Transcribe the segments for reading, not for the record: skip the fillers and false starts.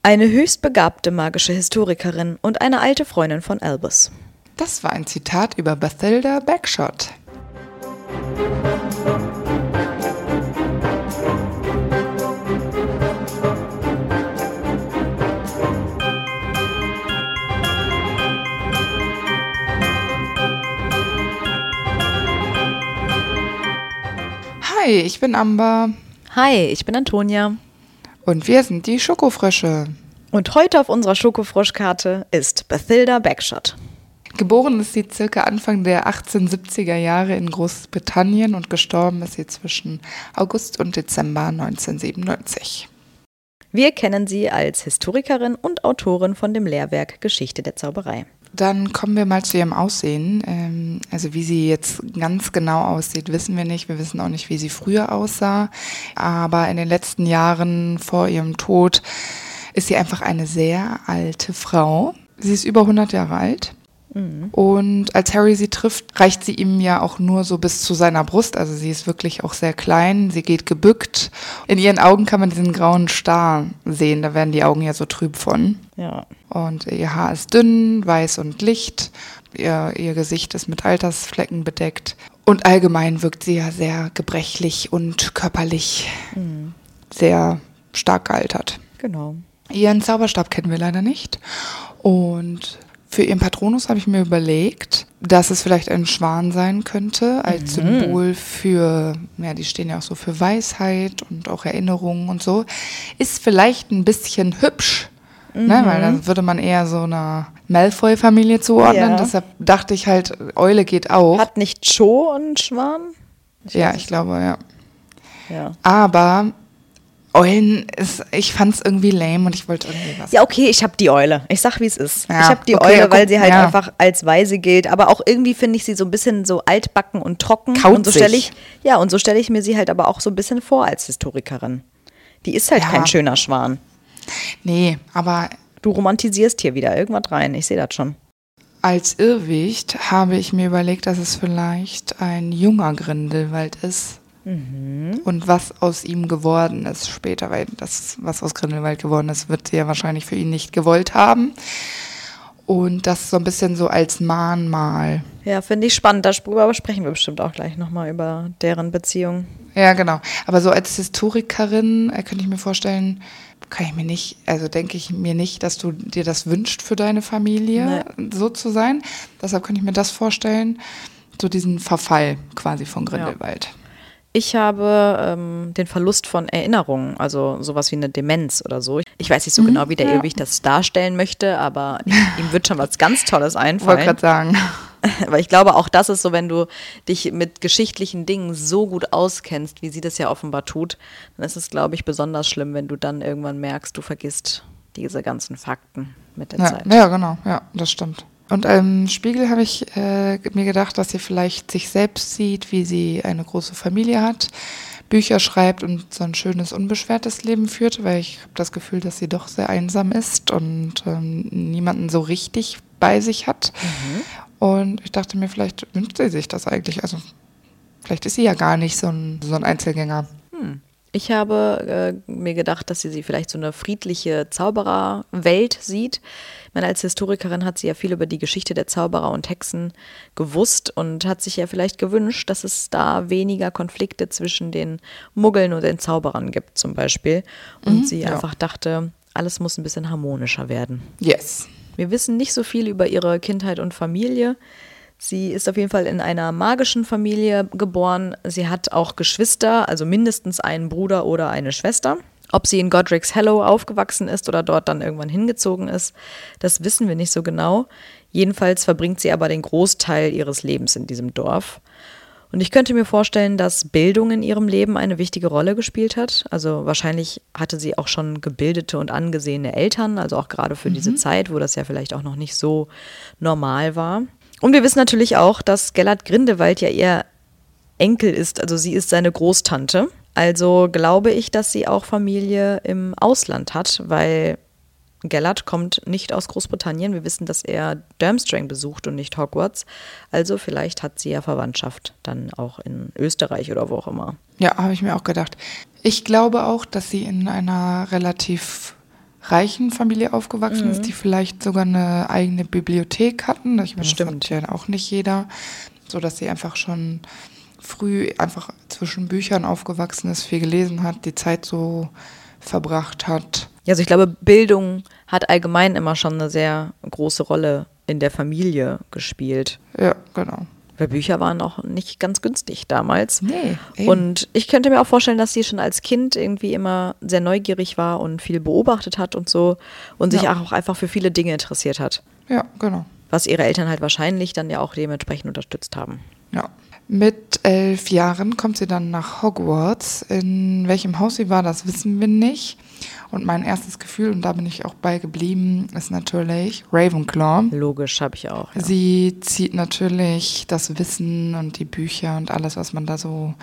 Eine höchst begabte magische Historikerin und eine alte Freundin von Albus. Das war ein Zitat über Bathilda Bagshot. Hi, ich bin Amber. Hi, ich bin Antonia. Und wir sind die Schokofrösche. Und heute auf unserer Schokofroschkarte ist Bathilda Bagshot. Geboren ist sie circa Anfang der 1870er Jahre in Großbritannien und gestorben ist sie zwischen August und Dezember 1997. Wir kennen sie als Historikerin und Autorin von dem Lehrwerk Geschichte der Zauberei. Dann kommen wir mal zu ihrem Aussehen. Also wie sie jetzt ganz genau aussieht, wissen wir nicht. Wir wissen auch nicht, wie sie früher aussah. Aber in den letzten Jahren vor ihrem Tod ist sie einfach eine sehr alte Frau. Sie ist über 100 Jahre alt. Und als Harry sie trifft, reicht sie ihm ja auch nur so bis zu seiner Brust. Also sie ist wirklich auch sehr klein, sie geht gebückt. In ihren Augen kann man diesen grauen Star sehen, da werden die Augen ja so trüb von. Ja. Und ihr Haar ist dünn, weiß und licht. Ihr Gesicht ist mit Altersflecken bedeckt. Und allgemein wirkt sie ja sehr gebrechlich und körperlich sehr stark gealtert. Genau. Ihren Zauberstab kennen wir leider nicht. Und für ihren Patronus habe ich mir überlegt, dass es vielleicht ein Schwan sein könnte, als Symbol für, ja, die stehen ja auch so für Weisheit und auch Erinnerungen und so. Ist vielleicht ein bisschen hübsch, ne, weil dann würde man eher so einer Malfoy-Familie zuordnen. Ja. Deshalb dachte ich halt, Eule geht auch. Hat nicht Cho einen Schwan? Ich glaube, ja. Ja. Aber Eulen ich fand es irgendwie lame und ich wollte irgendwie was. Ja, okay, ich habe die Eule. Ich sag, wie es ist. Ja, Ich habe die okay, Eule, weil guck, sie halt ja. einfach als weise gilt. Aber auch irgendwie finde ich sie so ein bisschen so altbacken und trocken. Kaut Und so sich. stelle ich mir sie halt aber auch so ein bisschen vor als Historikerin. Die ist halt Ja. kein schöner Schwan. Nee, aber Du romantisierst hier wieder irgendwas rein. Ich sehe das schon. als Irrwicht habe ich mir überlegt, dass es vielleicht ein junger Grindelwald ist. Und was aus ihm geworden ist später, weil das, was aus Grindelwald geworden ist, wird sie ja wahrscheinlich für ihn nicht gewollt haben. Und das so ein bisschen so als Mahnmal. Ja, finde ich spannend. Darüber sprechen wir bestimmt auch gleich nochmal über deren Beziehung. Ja, genau. Aber so als Historikerin könnte ich mir vorstellen, denke ich mir nicht, dass du dir das wünschst für deine Familie, so zu sein. Deshalb könnte ich mir das vorstellen, so diesen Verfall quasi von Grindelwald. Ich habe den Verlust von Erinnerungen, also sowas wie eine Demenz oder so. Ich weiß nicht so genau, wie der Irrwicht das darstellen möchte, aber ihm wird schon was ganz Tolles Ich wollte einfallen. gerade sagen. Weil ich glaube, auch das ist so, wenn du dich mit geschichtlichen Dingen so gut auskennst, wie sie das ja offenbar tut, dann ist es, glaube ich, besonders schlimm, wenn du dann irgendwann merkst, du vergisst diese ganzen Fakten mit der Zeit. Ja, genau, ja, das stimmt. Und im Spiegel habe ich mir gedacht, dass sie vielleicht sich selbst sieht, wie sie eine große Familie hat, Bücher schreibt und so ein schönes, unbeschwertes Leben führt, weil ich habe das Gefühl, dass sie doch sehr einsam ist und niemanden so richtig bei sich hat. Und ich dachte mir, vielleicht wünscht sie sich das eigentlich. Also vielleicht ist sie ja gar nicht so ein Einzelgänger. Ich habe mir gedacht, dass sie vielleicht so eine friedliche Zaubererwelt sieht. Ich meine, als Historikerin hat sie ja viel über die Geschichte der Zauberer und Hexen gewusst und hat sich ja vielleicht gewünscht, dass es da weniger Konflikte zwischen den Muggeln und den Zauberern gibt zum Beispiel. Und sie einfach dachte, alles muss ein bisschen harmonischer werden. Yes. Wir wissen nicht so viel über ihre Kindheit und Familie. Sie ist auf jeden Fall in einer magischen Familie geboren. Sie hat auch Geschwister, also mindestens einen Bruder oder eine Schwester. Ob sie in Godric's Hollow aufgewachsen ist oder dort dann irgendwann hingezogen ist, das wissen wir nicht so genau. Jedenfalls verbringt sie aber den Großteil ihres Lebens in diesem Dorf. Und ich könnte mir vorstellen, dass Bildung in ihrem Leben eine wichtige Rolle gespielt hat. Also wahrscheinlich hatte sie auch schon gebildete und angesehene Eltern, also auch gerade für diese Zeit, wo das ja vielleicht auch noch nicht so normal war. Und wir wissen natürlich auch, dass Gellert Grindelwald ja ihr Enkel ist, also sie ist seine Großtante. Also glaube ich, dass sie auch Familie im Ausland hat, weil Gellert kommt nicht aus Großbritannien. Wir wissen, dass er Durmstrang besucht und nicht Hogwarts. Also vielleicht hat sie ja Verwandtschaft dann auch in Österreich oder wo auch immer. Ja, habe ich mir auch gedacht. Ich glaube auch, dass sie in einer relativ reichen Familie aufgewachsen ist, die vielleicht sogar eine eigene Bibliothek hatten. Ich meine, das hat ja auch nicht jeder, sodass sie einfach schon früh einfach zwischen Büchern aufgewachsen ist, viel gelesen hat, die Zeit so verbracht hat. Ja, also ich glaube, Bildung hat allgemein immer schon eine sehr große Rolle in der Familie gespielt. Ja, genau. Weil Bücher waren auch nicht ganz günstig damals. Nee, eben. Und ich könnte mir auch vorstellen, dass sie schon als Kind irgendwie immer sehr neugierig war und viel beobachtet hat und so und sich auch einfach für viele Dinge interessiert hat. Ja, genau. Was ihre Eltern halt wahrscheinlich dann ja auch dementsprechend unterstützt haben. Ja. Mit 11 Jahren kommt sie dann nach Hogwarts. In welchem Haus sie war, das wissen wir nicht. Und mein erstes Gefühl, und da bin ich auch bei geblieben, ist natürlich Ravenclaw. Logisch, habe ich auch. Ja. Sie zieht natürlich das Wissen und die Bücher und alles, was man da so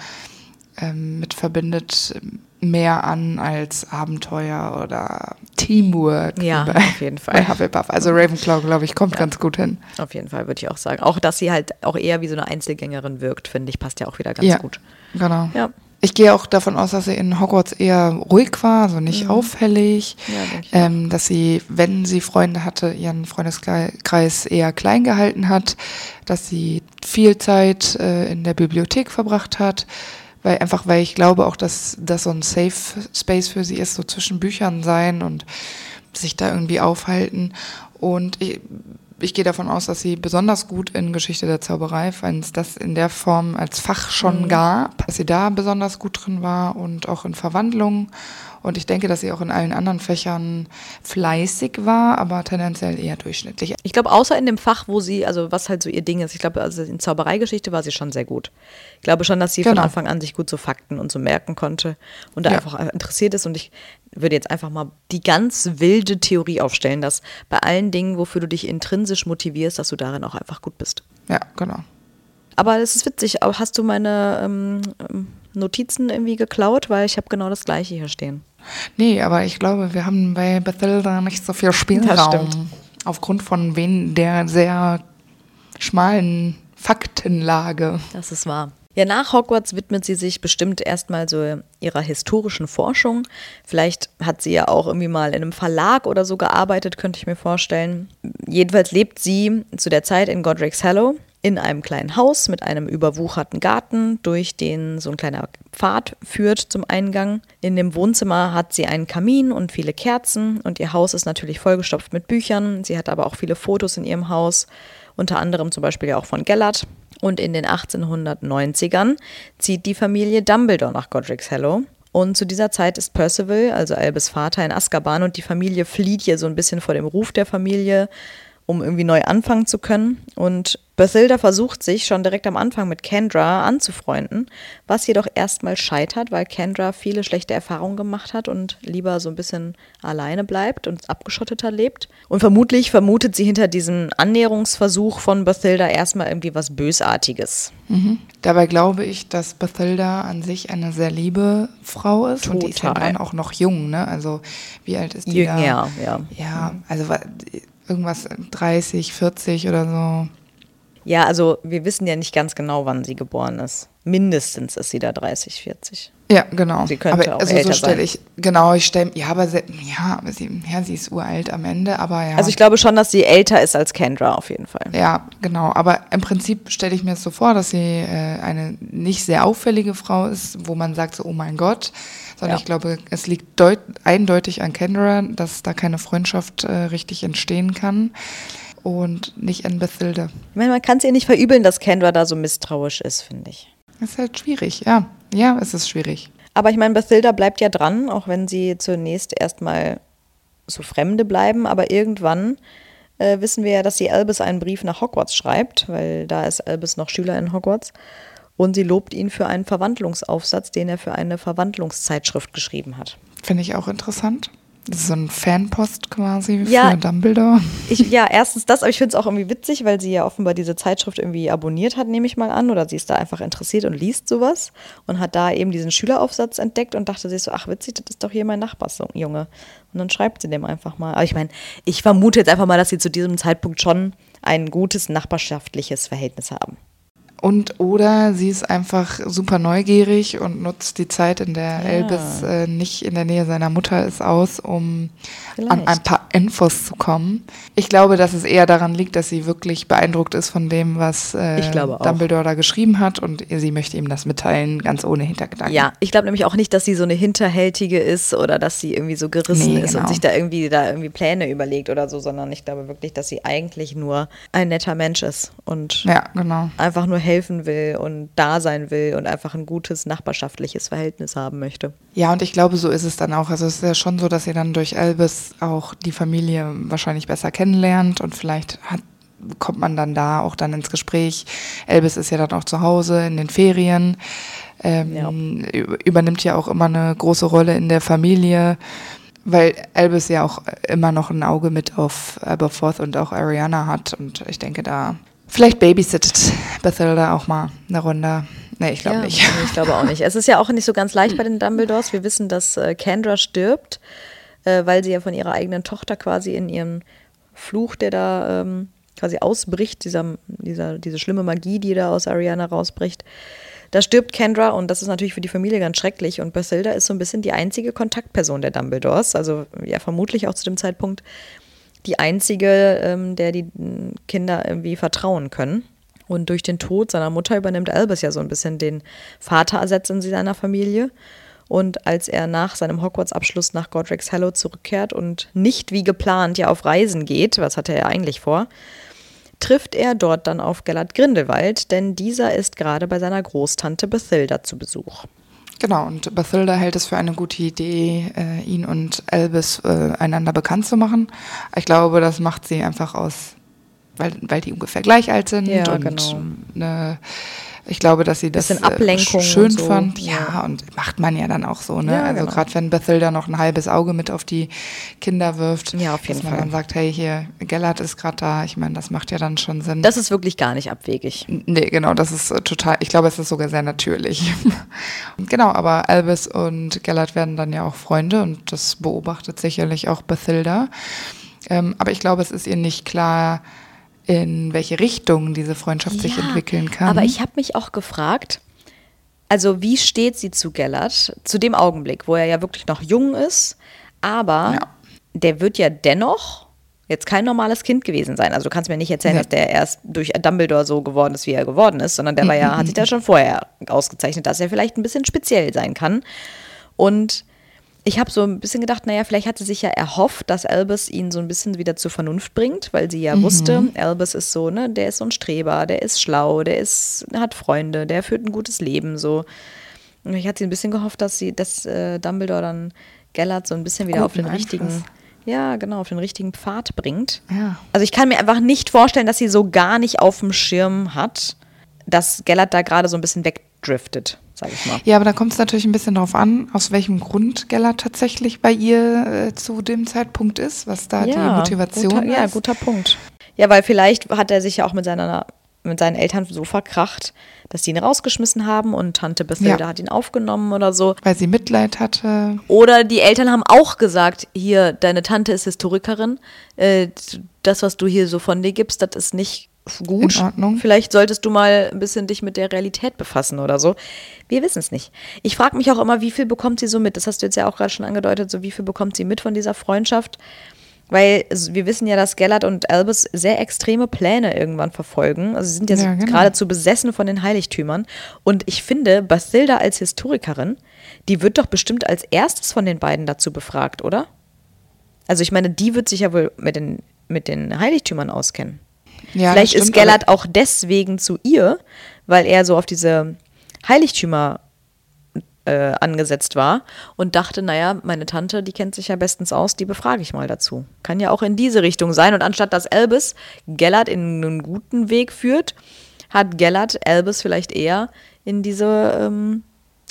mit verbindet, mehr an als Abenteuer oder Teamwork. Ja, auf jeden Fall. Bei Hufflepuff. Also Ravenclaw, glaube ich, kommt ganz gut hin. Auf jeden Fall, würde ich auch sagen. Auch, dass sie halt auch eher wie so eine Einzelgängerin wirkt, finde ich, passt ja auch wieder ganz gut. Genau. Ja. Ich gehe auch davon aus, dass sie in Hogwarts eher ruhig war, also nicht auffällig. Ja, denke ich. Dass sie, wenn sie Freunde hatte, ihren Freundeskreis eher klein gehalten hat. Dass sie viel Zeit in der Bibliothek verbracht hat. Weil ich glaube auch, dass das so ein Safe Space für sie ist, so zwischen Büchern sein und sich da irgendwie aufhalten. Und ich gehe davon aus, dass sie besonders gut in Geschichte der Zauberei, wenn es das in der Form als Fach schon gab, dass sie da besonders gut drin war und auch in Verwandlung. Und ich denke, dass sie auch in allen anderen Fächern fleißig war, aber tendenziell eher durchschnittlich. Ich glaube, außer in dem Fach, wo sie, also was halt so ihr Ding ist, ich glaube, also in Zaubereigeschichte war sie schon sehr gut. Ich glaube schon, dass sie von Anfang an sich gut so Fakten und so merken konnte und da einfach interessiert ist. Und ich würde jetzt einfach mal die ganz wilde Theorie aufstellen, dass bei allen Dingen, wofür du dich intrinsisch motivierst, dass du darin auch einfach gut bist. Ja, genau. Aber es ist witzig, hast du meine Notizen irgendwie geklaut? Weil ich habe genau das Gleiche hier stehen. Nee, aber ich glaube, wir haben bei Bathilda nicht so viel Spielraum. Das stimmt. Aufgrund von der sehr schmalen Faktenlage. Das ist wahr. Ja, nach Hogwarts widmet sie sich bestimmt erstmal so ihrer historischen Forschung. Vielleicht hat sie ja auch irgendwie mal in einem Verlag oder so gearbeitet, könnte ich mir vorstellen. Jedenfalls lebt sie zu der Zeit in Godric's Hollow in einem kleinen Haus mit einem überwucherten Garten, durch den so ein kleiner Pfad führt zum Eingang. In dem Wohnzimmer hat sie einen Kamin und viele Kerzen und ihr Haus ist natürlich vollgestopft mit Büchern. Sie hat aber auch viele Fotos in ihrem Haus, unter anderem zum Beispiel ja auch von Gellert. Und in den 1890ern zieht die Familie Dumbledore nach Godric's Hollow. Und zu dieser Zeit ist Percival, also Albus Vater, in Azkaban und die Familie flieht hier so ein bisschen vor dem Ruf der Familie, um irgendwie neu anfangen zu können. Und Bathilda versucht sich schon direkt am Anfang mit Kendra anzufreunden, was jedoch erstmal scheitert, weil Kendra viele schlechte Erfahrungen gemacht hat und lieber so ein bisschen alleine bleibt und abgeschotteter lebt. Und vermutlich vermutet sie hinter diesem Annäherungsversuch von Bathilda erstmal irgendwie was Bösartiges. Mhm. Dabei glaube ich, dass Bathilda an sich eine sehr liebe Frau ist. Total. Und die ist ja dann auch noch jung, ne? Also wie alt ist die Jünger, da? ja. Ja, also irgendwas 30, 40 oder so. Ja, also wir wissen ja nicht ganz genau, wann sie geboren ist. Mindestens ist sie da 30, 40. Ja, genau. Sie könnte aber auch also älter so stelle sein. ich, sie ist uralt am Ende, aber ja. Also ich glaube schon, dass sie älter ist als Kendra auf jeden Fall. Ja, genau. Aber im Prinzip stelle ich mir es so vor, dass sie eine nicht sehr auffällige Frau ist, wo man sagt so, oh mein Gott. Sondern ich glaube, es liegt eindeutig an Kendra, dass da keine Freundschaft richtig entstehen kann. Und nicht an Bathilda. Ich meine, man kann es ihr nicht verübeln, dass Kendra da so misstrauisch ist, finde ich. Das ist halt schwierig, ja. Ja, es ist schwierig. Aber ich meine, Bathilda bleibt ja dran, auch wenn sie zunächst erstmal so Fremde bleiben. Aber irgendwann wissen wir ja, dass sie Albus einen Brief nach Hogwarts schreibt, weil da ist Albus noch Schüler in Hogwarts. Und sie lobt ihn für einen Verwandlungsaufsatz, den er für eine Verwandlungszeitschrift geschrieben hat. Finde ich auch interessant. Das ist so ein Fanpost quasi für Dumbledore. Erstens das, aber ich finde es auch irgendwie witzig, weil sie ja offenbar diese Zeitschrift irgendwie abonniert hat, nehme ich mal an, oder sie ist da einfach interessiert und liest sowas und hat da eben diesen Schüleraufsatz entdeckt und dachte sich so, ach witzig, das ist doch hier mein Nachbarsjunge. Und dann schreibt sie dem einfach mal. Aber ich meine, ich vermute jetzt einfach mal, dass sie zu diesem Zeitpunkt schon ein gutes nachbarschaftliches Verhältnis haben. Oder sie ist einfach super neugierig und nutzt die Zeit, in der Albus nicht in der Nähe seiner Mutter ist, aus, um an ein paar Infos zu kommen. Ich glaube, dass es eher daran liegt, dass sie wirklich beeindruckt ist von dem, was Dumbledore da geschrieben hat, und sie möchte ihm das mitteilen, ganz ohne Hintergedanken. Ja, ich glaube nämlich auch nicht, dass sie so eine Hinterhältige ist oder dass sie irgendwie so gerissen ist und sich da irgendwie Pläne überlegt oder so, sondern ich glaube wirklich, dass sie eigentlich nur ein netter Mensch ist und einfach nur helfen will und da sein will und einfach ein gutes nachbarschaftliches Verhältnis haben möchte. Ja, und ich glaube, so ist es dann auch. Also es ist ja schon so, dass sie dann durch Albus auch die Familie wahrscheinlich besser kennenlernt und vielleicht kommt man dann da auch dann ins Gespräch. Albus ist ja dann auch zu Hause in den Ferien, übernimmt ja auch immer eine große Rolle in der Familie, weil Albus ja auch immer noch ein Auge mit auf Aberforth und auch Ariana hat, und ich denke, da vielleicht babysittet Bathilda auch mal eine Runde. Nee, ich glaube nicht. Ich glaube auch nicht. Es ist ja auch nicht so ganz leicht bei den Dumbledores. Wir wissen, dass Kendra stirbt, weil sie ja von ihrer eigenen Tochter quasi in ihrem Fluch, der da quasi ausbricht, diese schlimme Magie, die da aus Ariana rausbricht. Da stirbt Kendra, und das ist natürlich für die Familie ganz schrecklich, und Bathilda ist so ein bisschen die einzige Kontaktperson der Dumbledores, also ja vermutlich auch zu dem Zeitpunkt die einzige, der die Kinder irgendwie vertrauen können. Und durch den Tod seiner Mutter übernimmt Albus ja so ein bisschen den Vaterersatz in seiner Familie. Und als er nach seinem Hogwarts-Abschluss nach Godric's Hollow zurückkehrt und nicht wie geplant ja auf Reisen geht, was hatte er eigentlich vor, trifft er dort dann auf Gellert Grindelwald, denn dieser ist gerade bei seiner Großtante Bathilda zu Besuch. Genau, und Bathilda hält es für eine gute Idee, ihn und Albus einander bekannt zu machen. Ich glaube, das macht sie einfach weil die ungefähr gleich alt sind. Ja, und genau. Ich glaube, dass sie das Ablenkung schön und so. fand. Ja, und macht man ja dann auch so, ne? Ja, also genau. gerade wenn Bathilda noch ein halbes Auge mit auf die Kinder wirft, Ja, auf jeden dass man Fall. dann sagt, hey, hier, Gellert ist gerade da. Ich meine, das macht ja dann schon Sinn. Das ist wirklich gar nicht abwegig. Nee, genau, das ist total, ich glaube, es ist sogar sehr natürlich. Genau, aber Albus und Gellert werden dann ja auch Freunde, und das beobachtet sicherlich auch Bathilda. Aber ich glaube, es ist ihr nicht klar, in welche Richtung diese Freundschaft sich entwickeln kann. Aber ich habe mich auch gefragt, also wie steht sie zu Gellert zu dem Augenblick, wo er ja wirklich noch jung ist, aber der wird ja dennoch jetzt kein normales Kind gewesen sein. Also du kannst mir nicht erzählen, dass der erst durch Dumbledore so geworden ist, wie er geworden ist, sondern der hat sich da schon vorher ausgezeichnet, dass er vielleicht ein bisschen speziell sein kann. Und ich habe so ein bisschen gedacht, naja, vielleicht hat sie sich ja erhofft, dass Albus ihn so ein bisschen wieder zur Vernunft bringt, weil sie ja wusste, Albus ist so, ne, der ist so ein Streber, der ist schlau, hat Freunde, der führt ein gutes Leben, so. Und ich hatte ein bisschen gehofft, dass Dumbledore dann Gellert so ein bisschen wieder auf den richtigen Pfad bringt. Ja. Also ich kann mir einfach nicht vorstellen, dass sie so gar nicht auf dem Schirm hat, dass Gellert da gerade so ein bisschen wegdriftet, sag ich mal. Ja, aber da kommt es natürlich ein bisschen drauf an, aus welchem Grund Gellert tatsächlich bei ihr zu dem Zeitpunkt ist, was da die Motivation ist. Ja, guter Punkt. Ja, weil vielleicht hat er sich ja auch mit seinen Eltern so verkracht, dass die ihn rausgeschmissen haben und Tante Bathilda hat ihn aufgenommen oder so. Weil sie Mitleid hatte. Oder die Eltern haben auch gesagt, hier, deine Tante ist Historikerin, das, was du hier so von dir gibst, das ist nicht gut. In Ordnung. Vielleicht solltest du mal ein bisschen dich mit der Realität befassen oder so. Wir wissen es nicht. Ich frage mich auch immer, wie viel bekommt sie so mit? Das hast du jetzt ja auch gerade schon angedeutet, so wie viel bekommt sie mit von dieser Freundschaft? Weil wir wissen ja, dass Gellert und Albus sehr extreme Pläne irgendwann verfolgen. Also sie sind ja geradezu besessen von den Heiligtümern. Und ich finde, Bathilda als Historikerin, die wird doch bestimmt als erstes von den beiden dazu befragt, oder? Also ich meine, die wird sich ja wohl mit den Heiligtümern auskennen. Ja, vielleicht ist Gellert auch deswegen zu ihr, weil er so auf diese Heiligtümer angesetzt war und dachte, naja, meine Tante, die kennt sich ja bestens aus, die befrage ich mal dazu. Kann ja auch in diese Richtung sein. Und anstatt dass Albus Gellert in einen guten Weg führt, hat Gellert Albus vielleicht eher in diese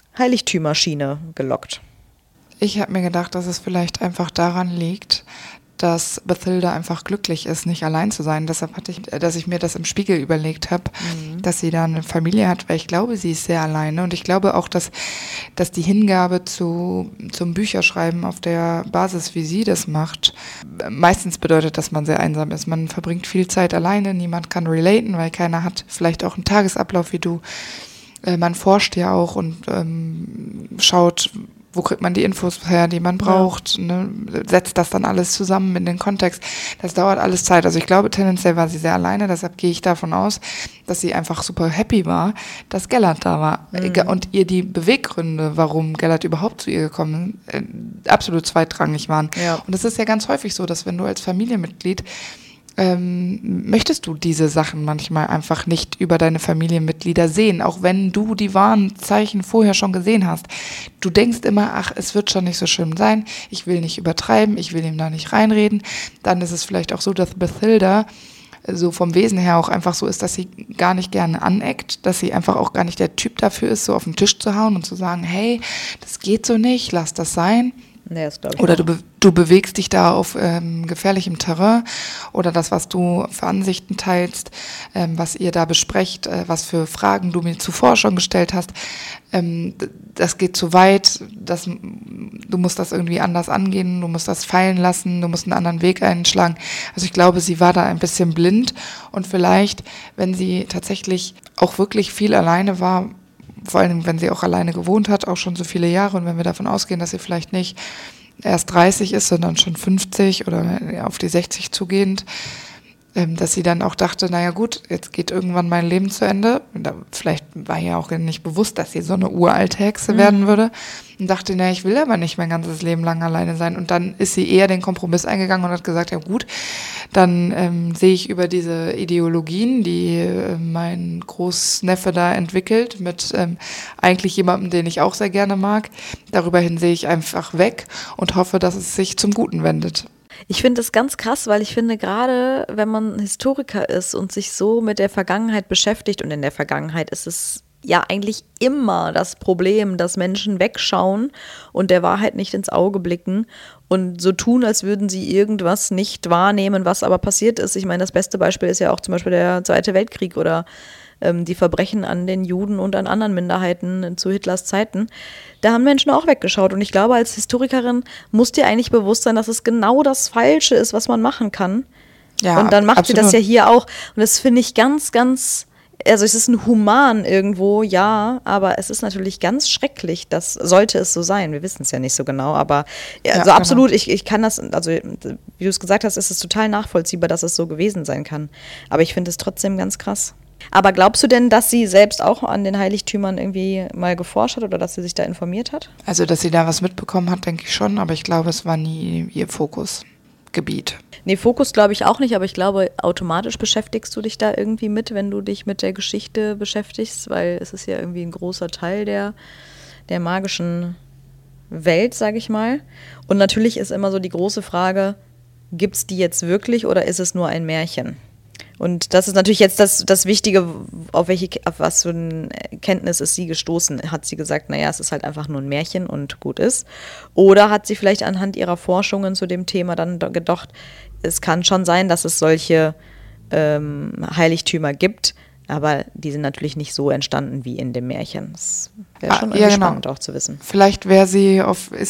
Heiligtümerschiene gelockt. Ich habe mir gedacht, dass es vielleicht einfach daran liegt, dass Bathilda einfach glücklich ist, nicht allein zu sein. Deshalb dass ich mir das im Spiegel überlegt habe, dass sie da eine Familie hat, weil ich glaube, sie ist sehr alleine. Und ich glaube auch, dass die Hingabe zum Bücherschreiben auf der Basis, wie sie das macht, meistens bedeutet, dass man sehr einsam ist. Man verbringt viel Zeit alleine, niemand kann relaten, weil keiner hat vielleicht auch einen Tagesablauf wie du. Man forscht ja auch und schaut, wo kriegt man die Infos her, die man braucht, ne? Setzt das dann alles zusammen in den Kontext. Das dauert alles Zeit. Also ich glaube, tendenziell war sie sehr alleine, deshalb gehe ich davon aus, dass sie einfach super happy war, dass Gellert da war. Und ihr die Beweggründe, warum Gellert überhaupt zu ihr gekommen ist, absolut zweitrangig waren. Ja. Und es ist ja ganz häufig so, dass wenn du als Familienmitglied möchtest du diese Sachen manchmal einfach nicht über deine Familienmitglieder sehen, auch wenn du die wahren Zeichen vorher schon gesehen hast. Du denkst immer, ach, es wird schon nicht so schlimm sein, ich will nicht übertreiben, ich will ihm da nicht reinreden. Dann ist es vielleicht auch so, dass Bathilda so vom Wesen her auch einfach so ist, dass sie gar nicht gerne aneckt, dass sie einfach auch gar nicht der Typ dafür ist, so auf den Tisch zu hauen und zu sagen, hey, das geht so nicht, lass das sein. Nee, das glaub ich oder auch. du bewegst dich da auf gefährlichem Terrain oder das, was du für Ansichten teilst, was ihr da besprecht, was für Fragen du mir zuvor schon gestellt hast, das geht zu weit, du musst das irgendwie anders angehen, du musst das fallen lassen, du musst einen anderen Weg einschlagen. Also ich glaube, sie war da ein bisschen blind und vielleicht, wenn sie tatsächlich auch wirklich viel alleine war, vor allem, wenn sie auch alleine gewohnt hat, auch schon so viele Jahre. Und wenn wir davon ausgehen, dass sie vielleicht nicht erst 30 ist, sondern schon 50 oder auf die 60 zugehend, dass sie dann auch dachte, naja gut, jetzt geht irgendwann mein Leben zu Ende. Vielleicht war ihr auch nicht bewusst, dass sie so eine uralte Hexe werden würde. Und dachte, naja, ich will aber nicht mein ganzes Leben lang alleine sein. Und dann ist sie eher den Kompromiss eingegangen und hat gesagt, ja gut, dann sehe ich über diese Ideologien, die mein Großneffe da entwickelt, mit eigentlich jemandem, den ich auch sehr gerne mag. Darüber hin sehe ich einfach weg und hoffe, dass es sich zum Guten wendet. Ich finde das ganz krass, weil ich finde, gerade wenn man Historiker ist und sich so mit der Vergangenheit beschäftigt, und in der Vergangenheit ist es ja eigentlich immer das Problem, dass Menschen wegschauen und der Wahrheit nicht ins Auge blicken und so tun, als würden sie irgendwas nicht wahrnehmen, was aber passiert ist. Ich meine, das beste Beispiel ist ja auch zum Beispiel der Zweite Weltkrieg oder die Verbrechen an den Juden und an anderen Minderheiten zu Hitlers Zeiten. Da haben Menschen auch weggeschaut. Und ich glaube, als Historikerin muss dir eigentlich bewusst sein, dass es genau das Falsche ist, was man machen kann. Ja, und dann macht absolut. Sie das ja hier auch. Und das finde ich ganz, ganz, also es ist ein Human irgendwo, ja, aber es ist natürlich ganz schrecklich, das sollte es so sein. Wir wissen es ja nicht so genau, aber also absolut, genau. Ich kann das, also wie du es gesagt hast, ist es total nachvollziehbar, dass es so gewesen sein kann. Aber ich finde es trotzdem ganz krass. Aber glaubst du denn, dass sie selbst auch an den Heiligtümern irgendwie mal geforscht hat oder dass sie sich da informiert hat? Also, dass sie da was mitbekommen hat, denke ich schon, aber ich glaube, es war nie ihr Fokusgebiet. Nee, Fokus glaube ich auch nicht, aber ich glaube, automatisch beschäftigst du dich da irgendwie mit, wenn du dich mit der Geschichte beschäftigst, weil es ist ja irgendwie ein großer Teil der magischen Welt, sage ich mal. Und natürlich ist immer so die große Frage, gibt es die jetzt wirklich oder ist es nur ein Märchen? Und das ist natürlich jetzt das Wichtige, auf was für eine Kenntnis ist sie gestoßen. Hat sie gesagt, naja, es ist halt einfach nur ein Märchen und gut ist. Oder hat sie vielleicht anhand ihrer Forschungen zu dem Thema dann gedacht, es kann schon sein, dass es solche Heiligtümer gibt, aber die sind natürlich nicht so entstanden wie in dem Märchen. Das wäre schon spannend auch zu wissen. Vielleicht ist sie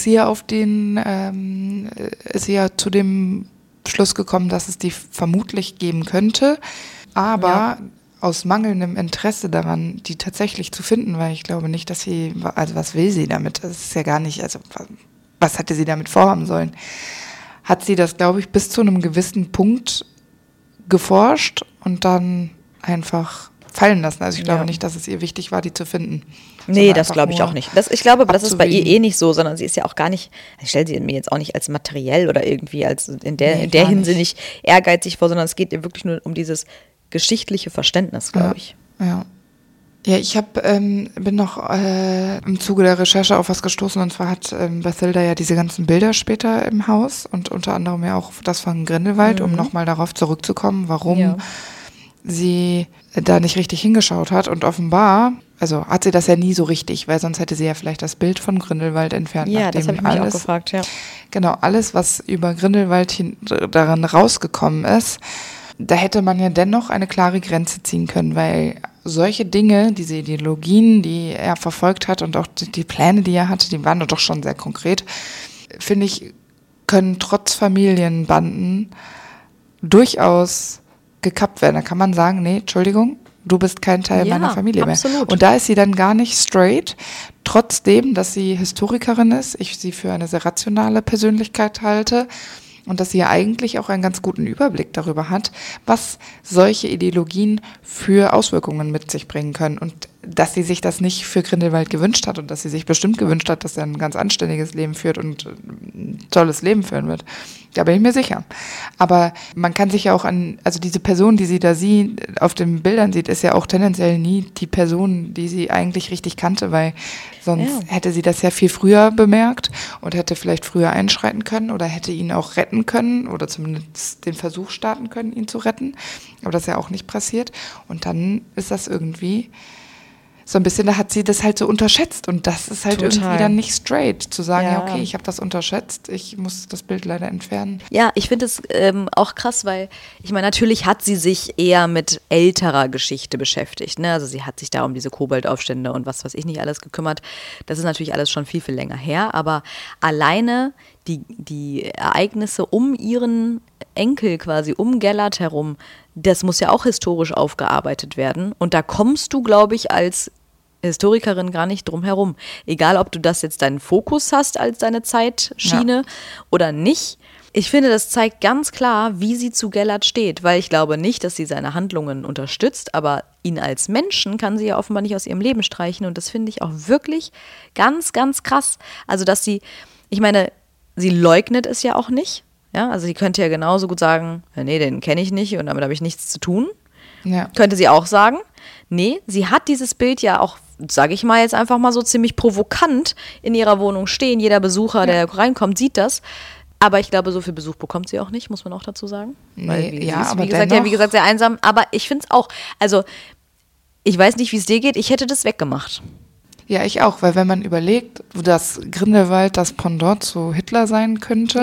ja zu dem Schluss gekommen, dass es die vermutlich geben könnte, aber aus mangelndem Interesse daran, die tatsächlich zu finden, weil ich glaube nicht, dass sie, also was will sie damit? Das ist ja gar nicht, also was hätte sie damit vorhaben sollen? Hat sie das, glaube ich, bis zu einem gewissen Punkt geforscht und dann einfach fallen lassen. Also ich glaube nicht, dass es ihr wichtig war, die zu finden. Nee, das glaube ich auch nicht. Ich glaube, das ist bei ihr eh nicht so, sondern sie ist ja auch gar nicht, ich stelle sie mir jetzt auch nicht als materiell oder irgendwie als in der Hinsicht nicht ehrgeizig vor, sondern es geht ihr wirklich nur um dieses geschichtliche Verständnis, glaube ich. Ja, ich bin noch im Zuge der Recherche auf was gestoßen, und zwar hat Bathilda ja diese ganzen Bilder später im Haus und unter anderem ja auch das von Grindelwald, um nochmal darauf zurückzukommen, warum sie da nicht richtig hingeschaut hat. Und offenbar also hat sie das ja nie so richtig, weil sonst hätte sie ja vielleicht das Bild von Grindelwald entfernt. Ja, das habe ich mich auch gefragt, ja. Genau, alles, was über Grindelwald daran rausgekommen ist, da hätte man ja dennoch eine klare Grenze ziehen können, weil solche Dinge, diese Ideologien, die er verfolgt hat und auch die Pläne, die er hatte, die waren doch schon sehr konkret, finde ich, können trotz Familienbanden durchaus gekappt werden. Da kann man sagen, nee, Entschuldigung, du bist kein Teil meiner Familie mehr. Absolut. Und da ist sie dann gar nicht straight, trotzdem, dass sie Historikerin ist, ich sie für eine sehr rationale Persönlichkeit halte und dass sie ja eigentlich auch einen ganz guten Überblick darüber hat, was solche Ideologien für Auswirkungen mit sich bringen können und dass sie sich das nicht für Grindelwald gewünscht hat und dass sie sich bestimmt gewünscht hat, dass er ein ganz anständiges Leben führt und ein tolles Leben führen wird. Da bin ich mir sicher. Aber man kann sich ja auch also diese Person, die sie da sieht, auf den Bildern sieht, ist ja auch tendenziell nie die Person, die sie eigentlich richtig kannte, weil sonst hätte sie das ja viel früher bemerkt und hätte vielleicht früher einschreiten können oder hätte ihn auch retten können oder zumindest den Versuch starten können, ihn zu retten. Aber das ist ja auch nicht passiert. Und dann ist das irgendwie so ein bisschen, da hat sie das halt so unterschätzt und das ist halt irgendwie dann nicht straight, zu sagen, ja okay, ich habe das unterschätzt, ich muss das Bild leider entfernen. Ja, ich finde es auch krass, weil ich meine, natürlich hat sie sich eher mit älterer Geschichte beschäftigt, ne? Also sie hat sich da um diese Koboldaufstände und was weiß ich nicht alles gekümmert. Das ist natürlich alles schon viel, viel länger her, aber alleine die Ereignisse um ihren Enkel quasi, um Gellert herum, das muss ja auch historisch aufgearbeitet werden. Und da kommst du, glaube ich, als Historikerin gar nicht drum herum. Egal, ob du das jetzt deinen Fokus hast als deine Zeitschiene oder nicht. Ich finde, das zeigt ganz klar, wie sie zu Gellert steht, weil ich glaube nicht, dass sie seine Handlungen unterstützt, aber ihn als Menschen kann sie ja offenbar nicht aus ihrem Leben streichen und das finde ich auch wirklich ganz, ganz krass. Also, dass sie, ich meine, sie leugnet es ja auch nicht. Ja, also sie könnte ja genauso gut sagen, ja, nee, den kenne ich nicht und damit habe ich nichts zu tun. Ja. Könnte sie auch sagen. Nee, sie hat dieses Bild ja auch, sage ich mal jetzt einfach mal so ziemlich provokant in ihrer Wohnung stehen. Jeder Besucher, der reinkommt, sieht das. Aber ich glaube, so viel Besuch bekommt sie auch nicht, muss man auch dazu sagen. Nee, weil sie ist, aber wie gesagt, sehr einsam. Aber ich finde es auch, also ich weiß nicht, wie es dir geht, ich hätte das weggemacht. Ja, ich auch, weil wenn man überlegt, dass Grindelwald das Pendant zu Hitler sein könnte,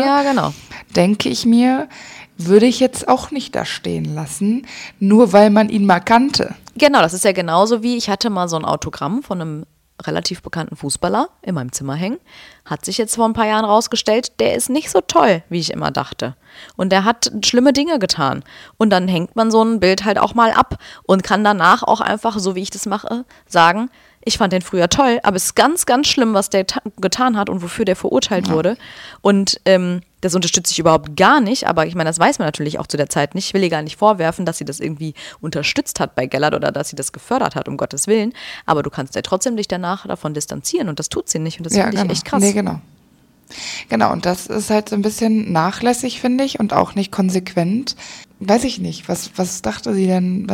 denke ich mir, würde ich jetzt auch nicht da stehen lassen, nur weil man ihn mal kannte. Genau, das ist ja genauso wie, ich hatte mal so ein Autogramm von einem relativ bekannten Fußballer in meinem Zimmer hängen. Hat sich jetzt vor ein paar Jahren rausgestellt, der ist nicht so toll, wie ich immer dachte. Und der hat schlimme Dinge getan. Und dann hängt man so ein Bild halt auch mal ab und kann danach auch einfach, so wie ich das mache, sagen, ich fand den früher toll, aber es ist ganz, ganz schlimm, was der getan hat und wofür der verurteilt wurde. Und das unterstütze ich überhaupt gar nicht, aber ich meine, das weiß man natürlich auch zu der Zeit nicht. Ich will ihr gar nicht vorwerfen, dass sie das irgendwie unterstützt hat bei Gellert oder dass sie das gefördert hat, um Gottes Willen. Aber du kannst ja trotzdem dich danach davon distanzieren und das tut sie nicht und das finde ich echt krass. Nee, genau. Genau, und das ist halt so ein bisschen nachlässig, finde ich, und auch nicht konsequent. Weiß ich nicht, was dachte sie denn,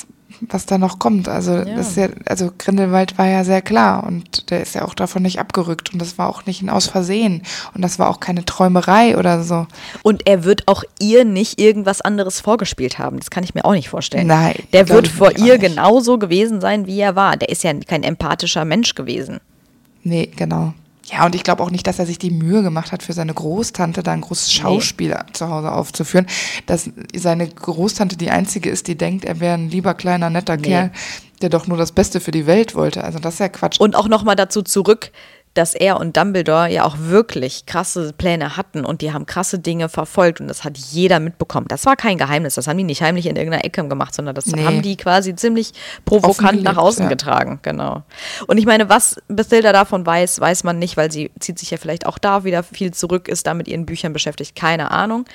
was da noch kommt. Also das ist ja, also Grindelwald war ja sehr klar und der ist ja auch davon nicht abgerückt und das war auch nicht ein Aus Versehen und das war auch keine Träumerei oder so. Und er wird auch ihr nicht irgendwas anderes vorgespielt haben. Das kann ich mir auch nicht vorstellen. Nein. Der wird vor ihr genauso gewesen sein, wie er war. Der ist ja kein empathischer Mensch gewesen. Nee, genau. Ja, und ich glaube auch nicht, dass er sich die Mühe gemacht hat, für seine Großtante da ein großes Schauspiel zu Hause aufzuführen. Dass seine Großtante die einzige ist, die denkt, er wäre ein lieber, kleiner, netter Kerl, der doch nur das Beste für die Welt wollte. Also das ist ja Quatsch. Und auch nochmal dazu zurück, dass er und Dumbledore ja auch wirklich krasse Pläne hatten und die haben krasse Dinge verfolgt und das hat jeder mitbekommen. Das war kein Geheimnis, das haben die nicht heimlich in irgendeiner Ecke gemacht, sondern das haben die quasi ziemlich provokant nach außen getragen. Genau. Und ich meine, was Bathilda davon weiß, weiß man nicht, weil sie zieht sich ja vielleicht auch da wieder viel zurück, ist da mit ihren Büchern beschäftigt, keine Ahnung.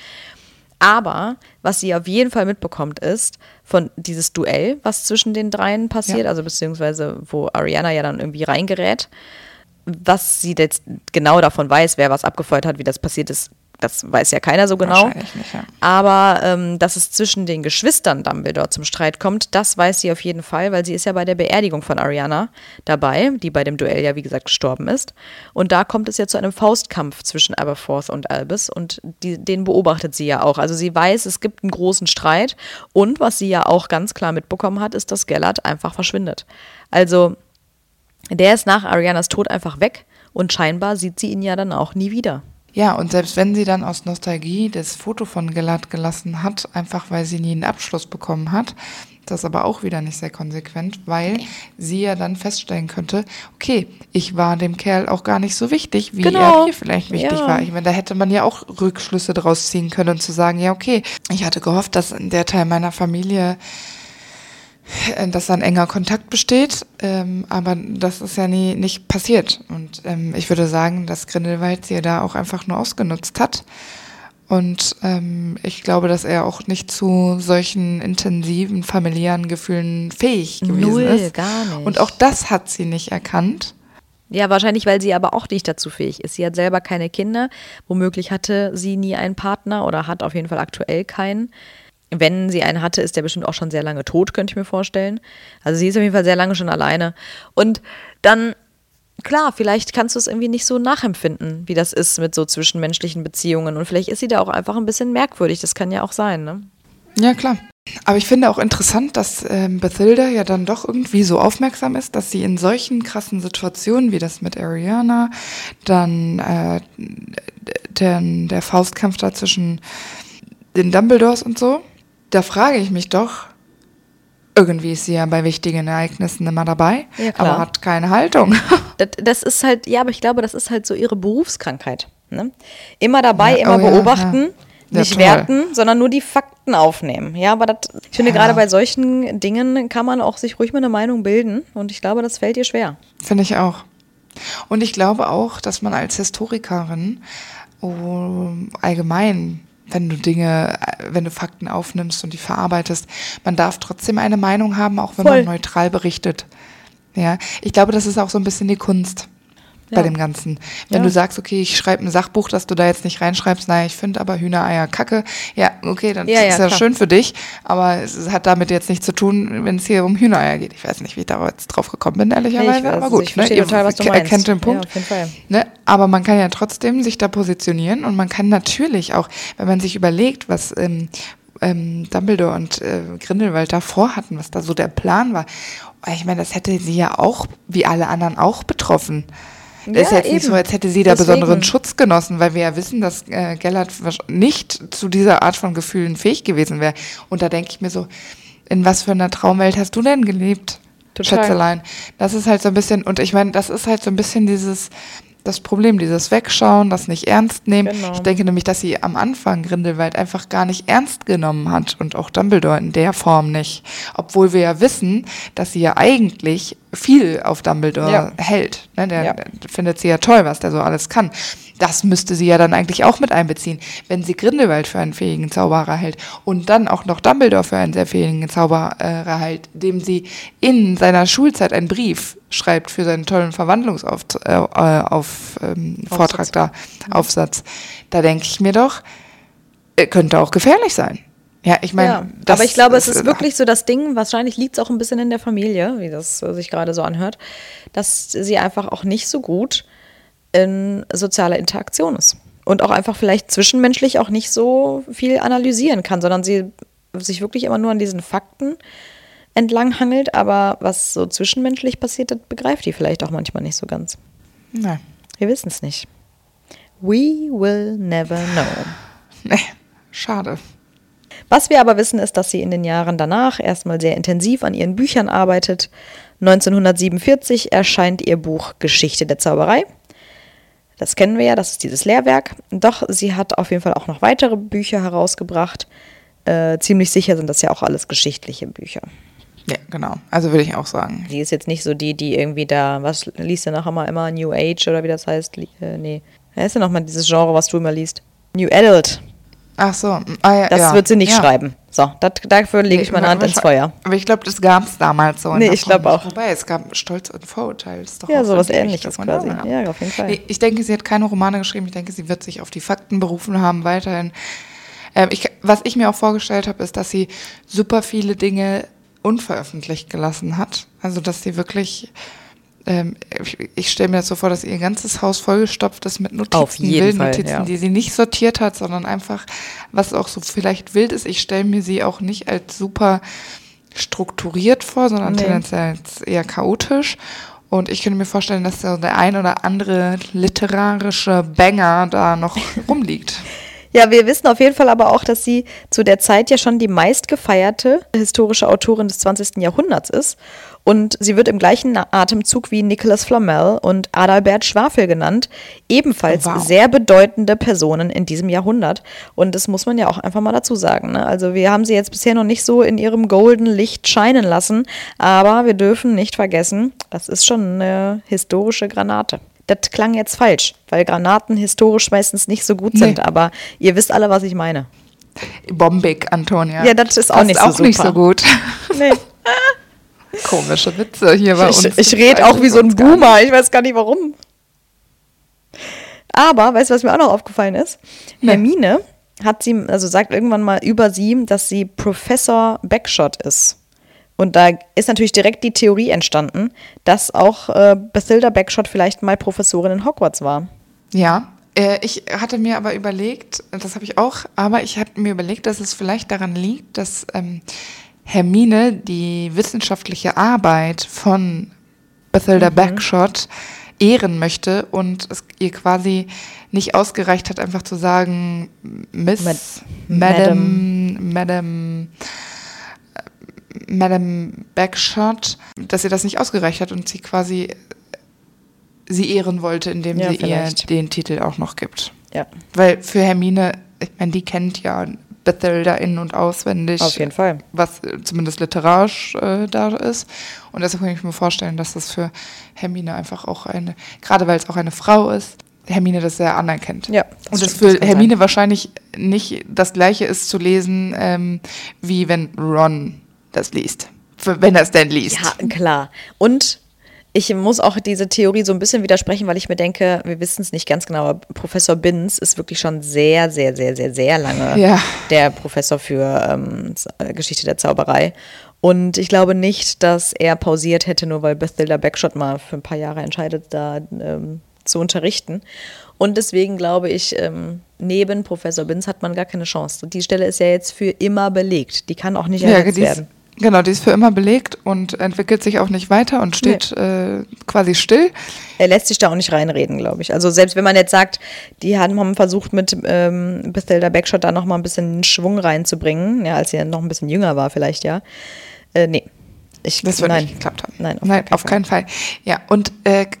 Aber was sie auf jeden Fall mitbekommt ist, von dieses Duell, was zwischen den dreien passiert, also beziehungsweise wo Ariana ja dann irgendwie reingerät. Was sie jetzt genau davon weiß, wer was abgefeuert hat, wie das passiert ist, das weiß ja keiner so genau. Wahrscheinlich nicht, ja. Aber dass es zwischen den Geschwistern Dumbledore zum Streit kommt, das weiß sie auf jeden Fall, weil sie ist ja bei der Beerdigung von Ariana dabei, die bei dem Duell ja wie gesagt gestorben ist. Und da kommt es ja zu einem Faustkampf zwischen Aberforth und Albus und den beobachtet sie ja auch. Also sie weiß, es gibt einen großen Streit und was sie ja auch ganz klar mitbekommen hat, ist, dass Gellert einfach verschwindet. Also Der ist nach Arianas Tod einfach weg und scheinbar sieht sie ihn ja dann auch nie wieder. Ja, und selbst wenn sie dann aus Nostalgie das Foto von Gilad gelassen hat, einfach weil sie nie einen Abschluss bekommen hat, das ist aber auch wieder nicht sehr konsequent, weil sie ja dann feststellen könnte, okay, ich war dem Kerl auch gar nicht so wichtig, wie er mir vielleicht wichtig war. Ich meine, da hätte man ja auch Rückschlüsse draus ziehen können und zu sagen, ja, okay, ich hatte gehofft, dass in der Teil meiner Familie dass da ein enger Kontakt besteht, aber das ist ja nicht passiert. Und ich würde sagen, dass Grindelwald sie da auch einfach nur ausgenutzt hat. Und ich glaube, dass er auch nicht zu solchen intensiven familiären Gefühlen fähig gewesen ist. Gar nicht. Und auch das hat sie nicht erkannt. Ja, wahrscheinlich, weil sie aber auch nicht dazu fähig ist. Sie hat selber keine Kinder. Womöglich hatte sie nie einen Partner oder hat auf jeden Fall aktuell keinen. Wenn sie einen hatte, ist der bestimmt auch schon sehr lange tot, könnte ich mir vorstellen. Also sie ist auf jeden Fall sehr lange schon alleine. Und dann, klar, vielleicht kannst du es irgendwie nicht so nachempfinden, wie das ist mit so zwischenmenschlichen Beziehungen. Und vielleicht ist sie da auch einfach ein bisschen merkwürdig. Das kann ja auch sein, ne? Ja, klar. Aber ich finde auch interessant, dass Bathilda ja dann doch irgendwie so aufmerksam ist, dass sie in solchen krassen Situationen wie das mit Ariana, dann der Faustkampf da zwischen den Dumbledores und so, da frage ich mich doch, irgendwie ist sie ja bei wichtigen Ereignissen immer dabei, ja, klar, aber hat keine Haltung. Das ist halt, ja, aber ich glaube, das ist halt so ihre Berufskrankheit. Ne? Immer dabei, immer beobachten, nicht werten, sondern nur die Fakten aufnehmen. Ja, aber ich finde, gerade bei solchen Dingen kann man auch sich ruhig mal eine Meinung bilden und ich glaube, das fällt ihr schwer. Finde ich auch. Und ich glaube auch, dass man als Historikerin allgemein, wenn du Fakten aufnimmst und die verarbeitest, man darf trotzdem eine Meinung haben, auch wenn man neutral berichtet. Ja, ich glaube, das ist auch so ein bisschen die Kunst bei dem Ganzen. Wenn du sagst, okay, ich schreibe ein Sachbuch, dass du da jetzt nicht reinschreibst, naja, ich finde aber Hühnereier kacke. Ja, okay, dann ist das schön für dich, aber es hat damit jetzt nichts zu tun, wenn es hier um Hühnereier geht. Ich weiß nicht, wie ich da jetzt drauf gekommen bin, ehrlicherweise, aber gut. Ich verstehe total, was du meinst. Erkennt den Punkt. Ja, auf jeden Fall. Ne? Aber man kann ja trotzdem sich da positionieren und man kann natürlich auch, wenn man sich überlegt, was Dumbledore und Grindelwald davor hatten, was da so der Plan war. Ich meine, das hätte sie ja auch, wie alle anderen, auch betroffen. Das ist jetzt nicht so, als hätte sie da besonderen Schutz genossen, weil wir ja wissen, dass Gellert nicht zu dieser Art von Gefühlen fähig gewesen wäre. Und da denke ich mir so, in was für einer Traumwelt hast du denn gelebt, Schätzelein? Das ist halt so ein bisschen, und ich meine, das ist halt so ein bisschen das Problem, dieses Wegschauen, das nicht ernst nehmen. Genau. Ich denke nämlich, dass sie am Anfang Grindelwald einfach gar nicht ernst genommen hat und auch Dumbledore in der Form nicht. Obwohl wir ja wissen, dass sie ja eigentlich viel auf Dumbledore hält. Ne? Der findet sie ja toll, was der so alles kann. Das müsste sie ja dann eigentlich auch mit einbeziehen. Wenn sie Grindelwald für einen fähigen Zauberer hält und dann auch noch Dumbledore für einen sehr fähigen Zauberer hält, dem sie in seiner Schulzeit einen Brief schreibt für seinen tollen Aufsatz, da denke ich mir doch, könnte auch gefährlich sein. Ja, ich meine, aber ich glaube, es ist wirklich so das Ding, wahrscheinlich liegt es auch ein bisschen in der Familie, wie das sich gerade so anhört, dass sie einfach auch nicht so gut in sozialer Interaktion ist. Und auch einfach vielleicht zwischenmenschlich auch nicht so viel analysieren kann, sondern sie sich wirklich immer nur an diesen Fakten entlanghangelt, aber was so zwischenmenschlich passiert, das begreift die vielleicht auch manchmal nicht so ganz. Nein. Wir wissen es nicht. We will never know. Nee, schade. Was wir aber wissen, ist, dass sie in den Jahren danach erstmal sehr intensiv an ihren Büchern arbeitet. 1947 erscheint ihr Buch Geschichte der Zauberei. Das kennen wir ja, das ist dieses Lehrwerk. Doch sie hat auf jeden Fall auch noch weitere Bücher herausgebracht. Ziemlich sicher sind das ja auch alles geschichtliche Bücher. Ja, genau. Also würde ich auch sagen. Sie ist jetzt nicht so die irgendwie da, was liest du nachher immer New Age oder wie das heißt? Nee. Wer ist denn nochmal dieses Genre, was du immer liest? New Adult. Ach so. Das wird sie nicht schreiben. So, dafür lege ich meine Hand ins Feuer. Aber ich glaube, das gab es damals so. Nee, ich glaube auch. Wobei, es gab Stolz und Vorurteil. Ist doch ja, sowas Ähnliches quasi. Ja, auf jeden Fall. Nee, ich denke, sie hat keine Romane geschrieben. Ich denke, sie wird sich auf die Fakten berufen haben, weiterhin. Was ich mir auch vorgestellt habe, ist, dass sie super viele Dinge unveröffentlicht gelassen hat. Also, dass sie wirklich... ich stelle mir das so vor, dass ihr ganzes Haus vollgestopft ist mit Notizen, Wildnotizen, die sie nicht sortiert hat, sondern einfach, was auch so vielleicht wild ist. Ich stelle mir sie auch nicht als super strukturiert vor, sondern tendenziell eher chaotisch. Und ich könnte mir vorstellen, dass so der ein oder andere literarische Banger da noch rumliegt. Ja, wir wissen auf jeden Fall aber auch, dass sie zu der Zeit ja schon die meistgefeierte historische Autorin des 20. Jahrhunderts ist. Und sie wird im gleichen Atemzug wie Nicolas Flamel und Adalbert Schwafel genannt. Ebenfalls sehr bedeutende Personen in diesem Jahrhundert. Und das muss man ja auch einfach mal dazu sagen. Ne? Also wir haben sie jetzt bisher noch nicht so in ihrem golden Licht scheinen lassen. Aber wir dürfen nicht vergessen, das ist schon eine historische Granate. Das klang jetzt falsch, weil Granaten historisch meistens nicht so gut sind, aber ihr wisst alle, was ich meine. Bombig, Antonia. Ja, das ist auch nicht so super. Nicht so gut. Nee. Komische Witze hier bei uns. Ich rede auch wie so ein Boomer, ich weiß gar nicht warum. Aber, weißt du, was mir auch noch aufgefallen ist? Nee. Hermine sagt irgendwann mal über sie, dass sie Professor Bagshot ist. Und da ist natürlich direkt die Theorie entstanden, dass auch Bathilda Bagshot vielleicht mal Professorin in Hogwarts war. Ja, ich hatte mir aber überlegt, das habe ich auch, aber ich hatte mir überlegt, dass es vielleicht daran liegt, dass Hermine die wissenschaftliche Arbeit von Bathilda Bagshot ehren möchte und es ihr quasi nicht ausgereicht hat, einfach zu sagen, Madame Bagshot, dass ihr das nicht ausgereicht hat und sie quasi sie ehren wollte, indem sie vielleicht ihr den Titel auch noch gibt. Ja. Weil für Hermine, ich meine, die kennt ja Bathilda in- und auswendig. Auf jeden Fall. Was zumindest literarisch da ist. Und deshalb kann ich mir vorstellen, dass das für Hermine einfach auch gerade weil es auch eine Frau ist, Hermine das sehr anerkennt. Ja, und das für Hermine wahrscheinlich nicht das Gleiche ist zu lesen, wie wenn Ron das liest. Wenn er es denn liest. Ja, klar. Und ich muss auch diese Theorie so ein bisschen widersprechen, weil ich mir denke, wir wissen es nicht ganz genau, aber Professor Binns ist wirklich schon sehr, sehr, sehr, sehr, sehr lange der Professor für Geschichte der Zauberei. Und ich glaube nicht, dass er pausiert hätte, nur weil Bathilda Bagshot mal für ein paar Jahre entscheidet, da zu unterrichten. Und deswegen glaube ich, neben Professor Binns hat man gar keine Chance. Die Stelle ist ja jetzt für immer belegt. Die kann auch nicht ersetzt werden. Genau, die ist für immer belegt und entwickelt sich auch nicht weiter und steht quasi still. Er lässt sich da auch nicht reinreden, glaube ich. Also selbst wenn man jetzt sagt, die haben versucht mit Bathilda Bagshot da nochmal ein bisschen Schwung reinzubringen, ja, als sie noch ein bisschen jünger war vielleicht, ja. Nee. Das wird nicht geklappt haben. Nein, auf keinen Fall. Ja, und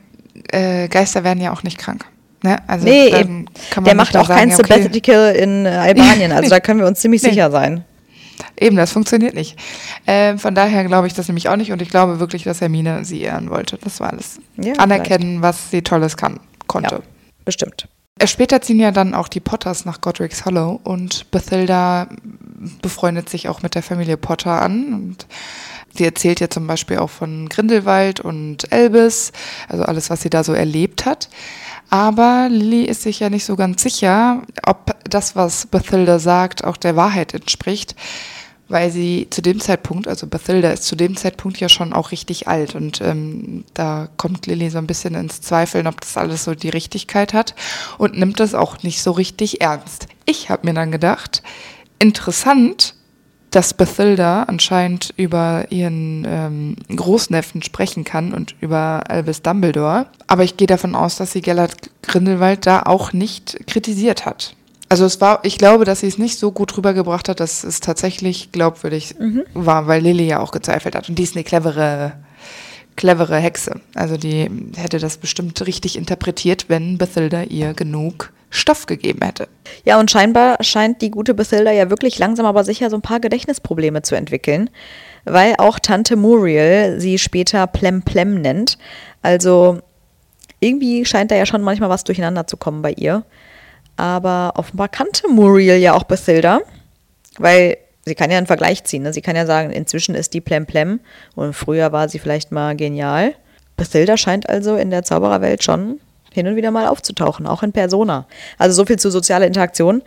Geister werden ja auch nicht krank. Ne? Also nee, eben. Der macht auch kein Sabbatical in Albanien, also da können wir uns ziemlich sicher sein. Eben, das funktioniert nicht. Von daher glaube ich das nämlich auch nicht und ich glaube wirklich, dass Hermine sie ehren wollte. Das war alles. Ja, anerkennen, was sie Tolles konnte. Ja, bestimmt. Später ziehen ja dann auch die Potters nach Godric's Hollow und Bathilda befreundet sich auch mit der Familie Potter an und sie erzählt ja zum Beispiel auch von Grindelwald und Albus, also alles, was sie da so erlebt hat. Aber Lily ist sich ja nicht so ganz sicher, ob das, was Bathilda sagt, auch der Wahrheit entspricht, weil sie zu dem Zeitpunkt, also Bathilda ist zu dem Zeitpunkt ja schon auch richtig alt und da kommt Lily so ein bisschen ins Zweifeln, ob das alles so die Richtigkeit hat und nimmt das auch nicht so richtig ernst. Ich habe mir dann gedacht, interessant, dass Bathilda anscheinend über ihren Großneffen sprechen kann und über Albus Dumbledore. Aber ich gehe davon aus, dass sie Gellert Grindelwald da auch nicht kritisiert hat. Also ich glaube, dass sie es nicht so gut rübergebracht hat, dass es tatsächlich glaubwürdig war, weil Lily ja auch gezweifelt hat. Und die ist eine clevere Hexe. Also die hätte das bestimmt richtig interpretiert, wenn Bathilda ihr genug Stoff gegeben hätte. Ja, und scheinbar scheint die gute Bathilda ja wirklich langsam aber sicher so ein paar Gedächtnisprobleme zu entwickeln, weil auch Tante Muriel sie später Plem Plem nennt. Also irgendwie scheint da ja schon manchmal was durcheinander zu kommen bei ihr. Aber offenbar kannte Muriel ja auch Bathilda, weil sie kann ja einen Vergleich ziehen. Ne? Sie kann ja sagen, inzwischen ist die Plem Plem und früher war sie vielleicht mal genial. Bathilda scheint also in der Zaubererwelt schon hin und wieder mal aufzutauchen, auch in Persona. Also so viel zu sozialer Interaktion,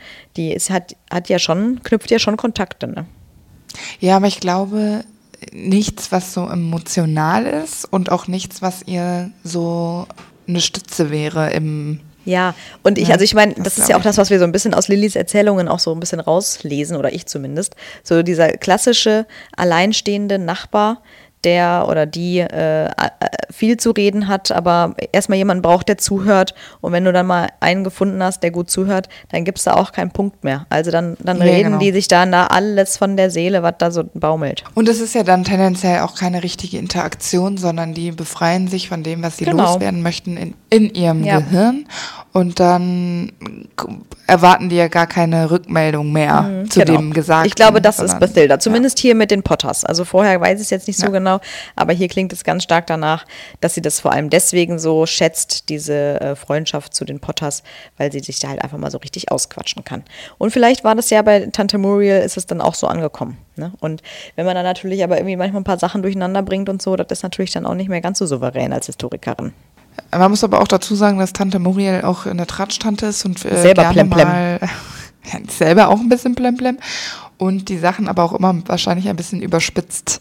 knüpft ja schon Kontakte. Ne? Ja, aber ich glaube, nichts, was so emotional ist und auch nichts, was ihr so eine Stütze wäre im... Ja, und ich meine, das ist ja auch das, was wir so ein bisschen aus Lillys Erzählungen auch so ein bisschen rauslesen, oder ich zumindest. So dieser klassische alleinstehende Nachbar, der oder die viel zu reden hat, aber erstmal jemanden braucht, der zuhört. Und wenn du dann mal einen gefunden hast, der gut zuhört, dann gibt es da auch keinen Punkt mehr. Also dann reden die sich da alles von der Seele, was da so baumelt. Und es ist ja dann tendenziell auch keine richtige Interaktion, sondern die befreien sich von dem, was sie loswerden möchten in ihrem Gehirn. Und dann erwarten die ja gar keine Rückmeldung mehr zu dem Gesagten. Ich glaube, das ist Bathilda. Zumindest hier mit den Potters. Also vorher weiß ich es jetzt nicht so genau, aber hier klingt es ganz stark danach, dass sie das vor allem deswegen so schätzt, diese Freundschaft zu den Potters, weil sie sich da halt einfach mal so richtig ausquatschen kann. Und vielleicht war das ja bei Tante Muriel, ist es dann auch so angekommen. Ne? Und wenn man dann natürlich aber irgendwie manchmal ein paar Sachen durcheinander bringt und so, das ist natürlich dann auch nicht mehr ganz so souverän als Historikerin. Man muss aber auch dazu sagen, dass Tante Muriel auch eine Tratsch-Tante ist und selber gerne mal selber auch ein bisschen Plemplem und die Sachen aber auch immer wahrscheinlich ein bisschen überspitzt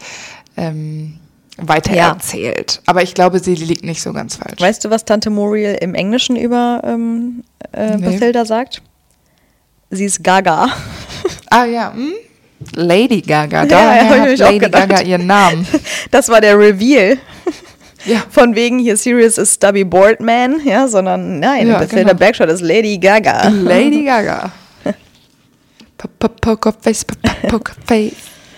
weitererzählt. Aber ich glaube, sie liegt nicht so ganz falsch. Weißt du, was Tante Muriel im Englischen über Bathilda sagt? Sie ist Gaga. Ah ja, Lady Gaga. Daher hat Lady Gaga ihren Namen. Das war der Reveal. Ja. Von wegen hier Sirius ist Stubby Boardman, ja, sondern nein, Bathilda Bagshot ist Lady Gaga. Lady Gaga. Pokerface, Pokerface.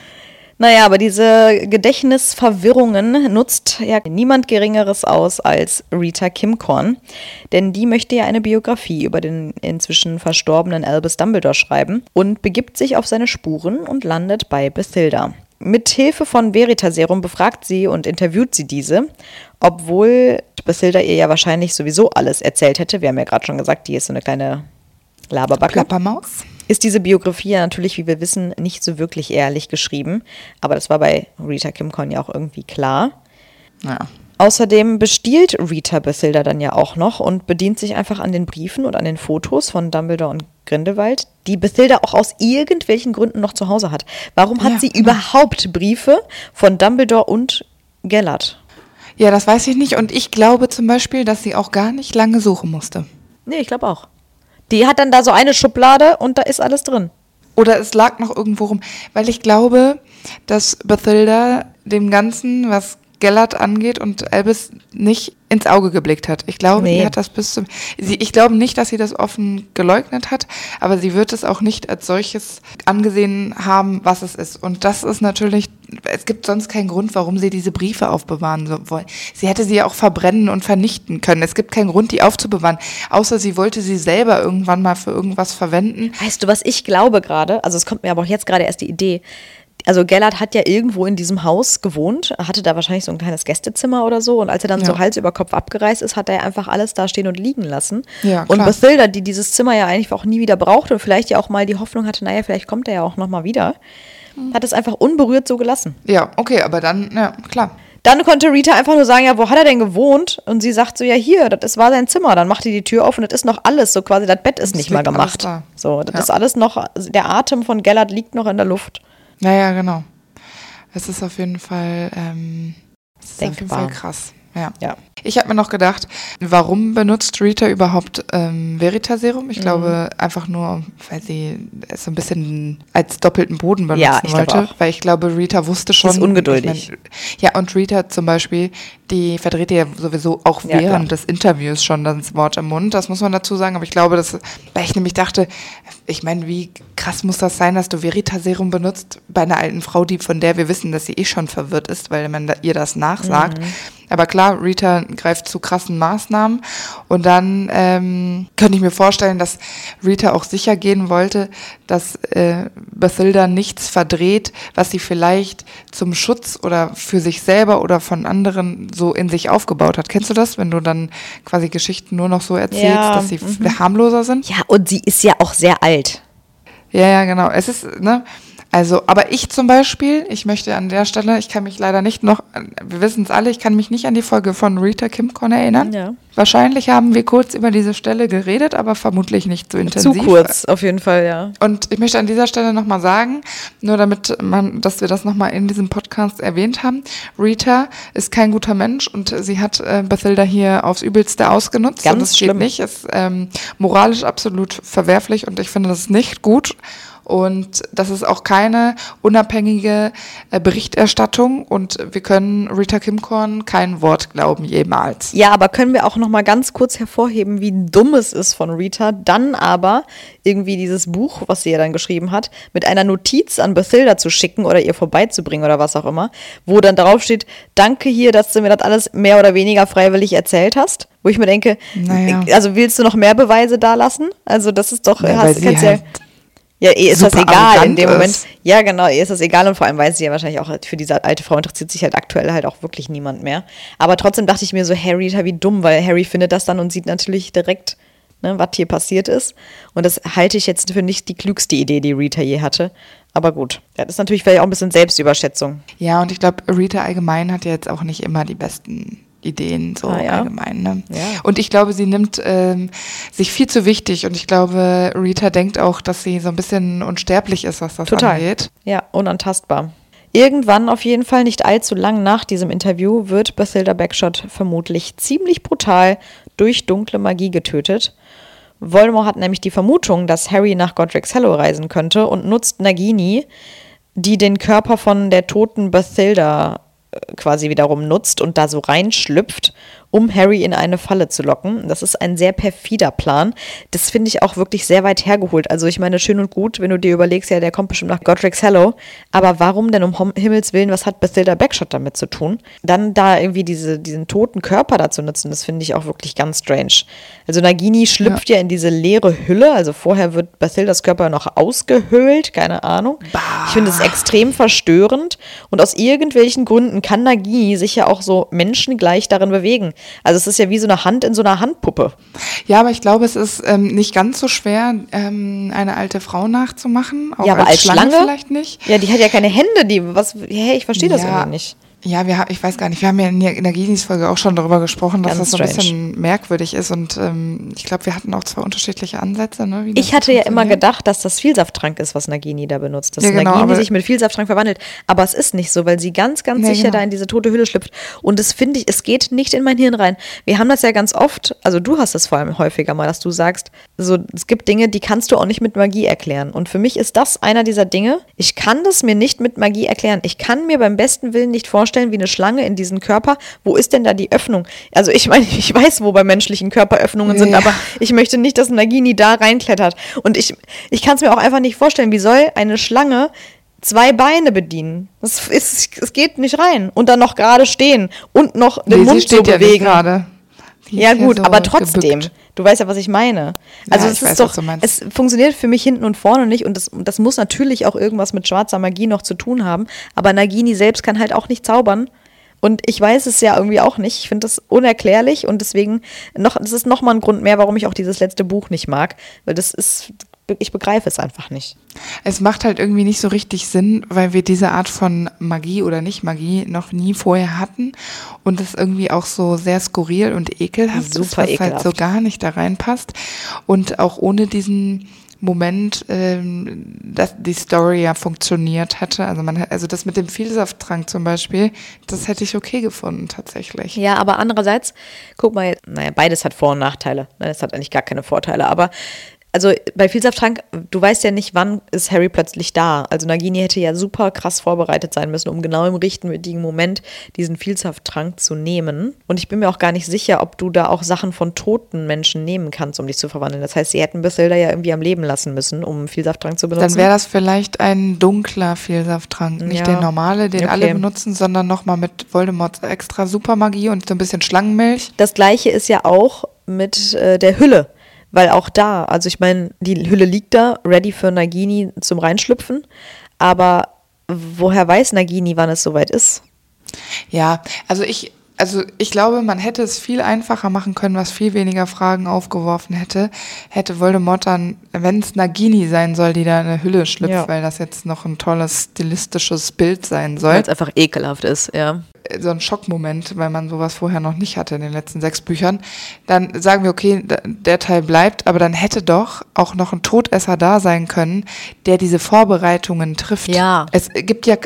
Naja, aber diese Gedächtnisverwirrungen nutzt ja niemand Geringeres aus als Rita Kimcorn, denn die möchte ja eine Biografie über den inzwischen verstorbenen Albus Dumbledore schreiben und begibt sich auf seine Spuren und landet bei Bathilda. Mit Hilfe von Veritaserum befragt sie und interviewt sie diese, obwohl Bathilda ihr ja wahrscheinlich sowieso alles erzählt hätte. Wir haben ja gerade schon gesagt, die ist so eine kleine Laberbacke. Klappermaus. Ist diese Biografie ja natürlich, wie wir wissen, nicht so wirklich ehrlich geschrieben. Aber das war bei Rita Kimcorn ja auch irgendwie klar. Ja. Außerdem bestiehlt Rita Bathilda dann ja auch noch und bedient sich einfach an den Briefen und an den Fotos von Dumbledore und Grindelwald, die Bathilda auch aus irgendwelchen Gründen noch zu Hause hat. Warum hat sie überhaupt Briefe von Dumbledore und Gellert? Ja, das weiß ich nicht. Und ich glaube zum Beispiel, dass sie auch gar nicht lange suchen musste. Nee, ich glaube auch. Die hat dann da so eine Schublade und da ist alles drin. Oder es lag noch irgendwo rum. Weil ich glaube, dass Bathilda dem Ganzen, was Gellert angeht und Albus nicht ins Auge geblickt hat. Ich glaube, die hat das ich glaube nicht, dass sie das offen geleugnet hat, aber sie wird es auch nicht als solches angesehen haben, was es ist. Und das ist natürlich, es gibt sonst keinen Grund, warum sie diese Briefe aufbewahren wollen. Sie hätte sie ja auch verbrennen und vernichten können. Es gibt keinen Grund, die aufzubewahren, außer sie wollte sie selber irgendwann mal für irgendwas verwenden. Weißt du, was ich glaube gerade? Also es kommt mir aber auch jetzt gerade erst die Idee. Also Gellert hat ja irgendwo in diesem Haus gewohnt, hatte da wahrscheinlich so ein kleines Gästezimmer oder so und als er dann so Hals über Kopf abgereist ist, hat er einfach alles da stehen und liegen lassen. Ja, und Bathilda, die dieses Zimmer ja eigentlich auch nie wieder brauchte und vielleicht ja auch mal die Hoffnung hatte, naja, vielleicht kommt er ja auch nochmal wieder, hat es einfach unberührt so gelassen. Ja, okay, aber dann, ja, klar. Dann konnte Rita einfach nur sagen, ja, wo hat er denn gewohnt? Und sie sagt so, ja, hier, das war sein Zimmer. Dann macht die Tür auf und das ist noch alles, so quasi, das Bett ist nicht mal gemacht. So, das ist alles noch, der Atem von Gellert liegt noch in der Luft. Naja, genau. Es ist auf jeden Fall, krass. Ja. Ich habe mir noch gedacht, warum benutzt Rita überhaupt Veritaserum? Ich glaube einfach nur, weil sie es so ein bisschen als doppelten Boden benutzen wollte. Weil ich glaube, Rita wusste schon. Sie ist ungeduldig. Und Rita zum Beispiel, die verdreht ja sowieso auch während des Interviews schon das Wort im Mund. Das muss man dazu sagen. Aber ich glaube, weil ich nämlich dachte, ich meine, wie krass muss das sein, dass du Veritaserum benutzt bei einer alten Frau, von der wir wissen, dass sie eh schon verwirrt ist, weil man ihr das nachsagt. Aber klar, Rita greift zu krassen Maßnahmen und dann könnte ich mir vorstellen, dass Rita auch sicher gehen wollte, dass Bathilda nichts verdreht, was sie vielleicht zum Schutz oder für sich selber oder von anderen so in sich aufgebaut hat. Kennst du das, wenn du dann quasi Geschichten nur noch so erzählst, dass sie harmloser sind? Ja, und sie ist ja auch sehr alt. Ja, genau. Es ist, also, aber ich zum Beispiel, ich möchte an der Stelle, ich kann mich leider nicht noch, wir wissen es alle, ich kann mich nicht an die Folge von Rita Kimcorn erinnern. Ja. Wahrscheinlich haben wir kurz über diese Stelle geredet, aber vermutlich nicht so intensiv. Zu kurz, auf jeden Fall, ja. Und ich möchte an dieser Stelle nochmal sagen, nur dass wir das nochmal in diesem Podcast erwähnt haben, Rita ist kein guter Mensch und sie hat Bathilda hier aufs Übelste ausgenutzt. Ganz und das schlimm. Geht nicht, ist moralisch absolut verwerflich und ich finde das nicht gut. Und das ist auch keine unabhängige Berichterstattung und wir können Rita Kimcorn kein Wort glauben, jemals. Ja, aber können wir auch noch mal ganz kurz hervorheben, wie dumm es ist von Rita, dann aber irgendwie dieses Buch, was sie ja dann geschrieben hat, mit einer Notiz an Bathilda zu schicken oder ihr vorbeizubringen oder was auch immer, wo dann drauf steht, danke hier, dass du mir das alles mehr oder weniger freiwillig erzählt hast. Wo ich mir denke, also willst du noch mehr Beweise da lassen? Also das ist doch, ja, ihr ist das egal in dem Moment. Ja, genau, ihr ist das egal und vor allem weiß sie ja wahrscheinlich auch, für diese alte Frau interessiert sich halt aktuell halt auch wirklich niemand mehr. Aber trotzdem dachte ich mir so, Harry, wie dumm, weil Harry findet das dann und sieht natürlich direkt, ne, was hier passiert ist. Und das halte ich jetzt für nicht die klügste Idee, die Rita je hatte. Aber gut, das ist natürlich vielleicht auch ein bisschen Selbstüberschätzung. Ja, und ich glaube, Rita allgemein hat ja jetzt auch nicht immer die besten Ideen so allgemein. Ne? Ja. Und ich glaube, sie nimmt sich viel zu wichtig und ich glaube, Rita denkt auch, dass sie so ein bisschen unsterblich ist, was das angeht. Ja, unantastbar. Irgendwann, auf jeden Fall nicht allzu lang nach diesem Interview, wird Bathilda Bagshot vermutlich ziemlich brutal durch dunkle Magie getötet. Voldemort hat nämlich die Vermutung, dass Harry nach Godric's Hollow reisen könnte und nutzt Nagini, die den Körper von der toten Bathilda quasi wiederum nutzt und da so reinschlüpft, um Harry in eine Falle zu locken. Das ist ein sehr perfider Plan. Das finde ich auch wirklich sehr weit hergeholt. Also ich meine, schön und gut, wenn du dir überlegst, ja, der kommt bestimmt nach Godric's Hollow, aber warum denn um Himmels Willen, was hat Bathilda Bagshot damit zu tun? Dann da irgendwie diesen toten Körper da zu nutzen, das finde ich auch wirklich ganz strange. Also Nagini schlüpft ja in diese leere Hülle, also vorher wird Bathildas Körper noch ausgehöhlt, keine Ahnung. Ich finde es extrem verstörend und aus irgendwelchen Gründen kann Nagini sich ja auch so menschengleich darin bewegen. Also es ist ja wie so eine Hand in so einer Handpuppe. Ja, aber ich glaube, es ist nicht ganz so schwer, eine alte Frau nachzumachen. Auch ja, aber als Schlange vielleicht nicht. Ja, die hat ja keine Hände, ich verstehe das irgendwie nicht. Ja, ich weiß gar nicht, wir haben ja in der Ginis-Folge auch schon darüber gesprochen, dass das so ein bisschen merkwürdig ist und ich glaube, wir hatten auch zwei unterschiedliche Ansätze. Ne, ich hatte ja immer gedacht, dass das Vielsafttrank ist, was Nagini da benutzt, dass Nagini sich mit Vielsafttrank verwandelt, aber es ist nicht so, weil sie ganz, ganz sicher da in diese tote Hülle schlüpft und das finde ich, es geht nicht in mein Hirn rein. Wir haben das ja ganz oft, also du hast es vor allem häufiger mal, dass du sagst, so, es gibt Dinge, die kannst du auch nicht mit Magie erklären und für mich ist das einer dieser Dinge, ich kann das mir nicht mit Magie erklären, ich kann mir beim besten Willen nicht vorstellen, wie eine Schlange in diesen Körper. Wo ist denn da die Öffnung? Also ich meine, ich weiß, wo bei menschlichen Körper Öffnungen sind, aber ich möchte nicht, dass Nagini da reinklettert. Und ich kann es mir auch einfach nicht vorstellen, wie soll eine Schlange 2 Beine bedienen? Es geht nicht rein. Und dann noch gerade stehen und noch den Mund so bewegen. Ja gut, so aber trotzdem. Gebückt. Du weißt ja, was ich meine. Also es funktioniert für mich hinten und vorne nicht und das muss natürlich auch irgendwas mit schwarzer Magie noch zu tun haben, aber Nagini selbst kann halt auch nicht zaubern und ich weiß es ja irgendwie auch nicht. Ich finde das unerklärlich und deswegen das ist nochmal ein Grund mehr, warum ich auch dieses letzte Buch nicht mag, weil ich begreife es einfach nicht. Es macht halt irgendwie nicht so richtig Sinn, weil wir diese Art von Magie oder Nicht-Magie noch nie vorher hatten und es irgendwie auch so sehr skurril und ekelhaft ist, was halt so gar nicht da reinpasst und auch ohne diesen Moment, dass die Story ja funktioniert hätte. Also das mit dem Vielsafttrank zum Beispiel, das hätte ich okay gefunden tatsächlich. Ja, aber andererseits, guck mal, beides hat Vor- und Nachteile. Es hat eigentlich gar keine Vorteile, aber also bei Vielsafttrank, du weißt ja nicht, wann ist Harry plötzlich da. Also Nagini hätte ja super krass vorbereitet sein müssen, um genau im richtigen Moment diesen Vielsafttrank zu nehmen. Und ich bin mir auch gar nicht sicher, ob du da auch Sachen von toten Menschen nehmen kannst, um dich zu verwandeln. Das heißt, sie hätten Bathilda ja irgendwie am Leben lassen müssen, um Vielsafttrank zu benutzen. Dann wäre das vielleicht ein dunkler Vielsafttrank, nicht der normale, den alle benutzen, sondern nochmal mit Voldemorts extra Supermagie und so ein bisschen Schlangenmilch. Das Gleiche ist ja auch mit der Hülle. Weil auch da, also ich meine, die Hülle liegt da, ready für Nagini zum Reinschlüpfen, aber woher weiß Nagini, wann es soweit ist? Ja, also ich glaube, man hätte es viel einfacher machen können, was viel weniger Fragen aufgeworfen hätte. Hätte Voldemort dann, wenn es Nagini sein soll, die da in eine Hülle schlüpft, weil das jetzt noch ein tolles stilistisches Bild sein soll. Weil es einfach ekelhaft ist, ja. So ein Schockmoment, weil man sowas vorher noch nicht hatte in den letzten 6 Büchern. Dann sagen wir, okay, der Teil bleibt, aber dann hätte doch auch noch ein Todesser da sein können, der diese Vorbereitungen trifft. Ja. Es gibt ja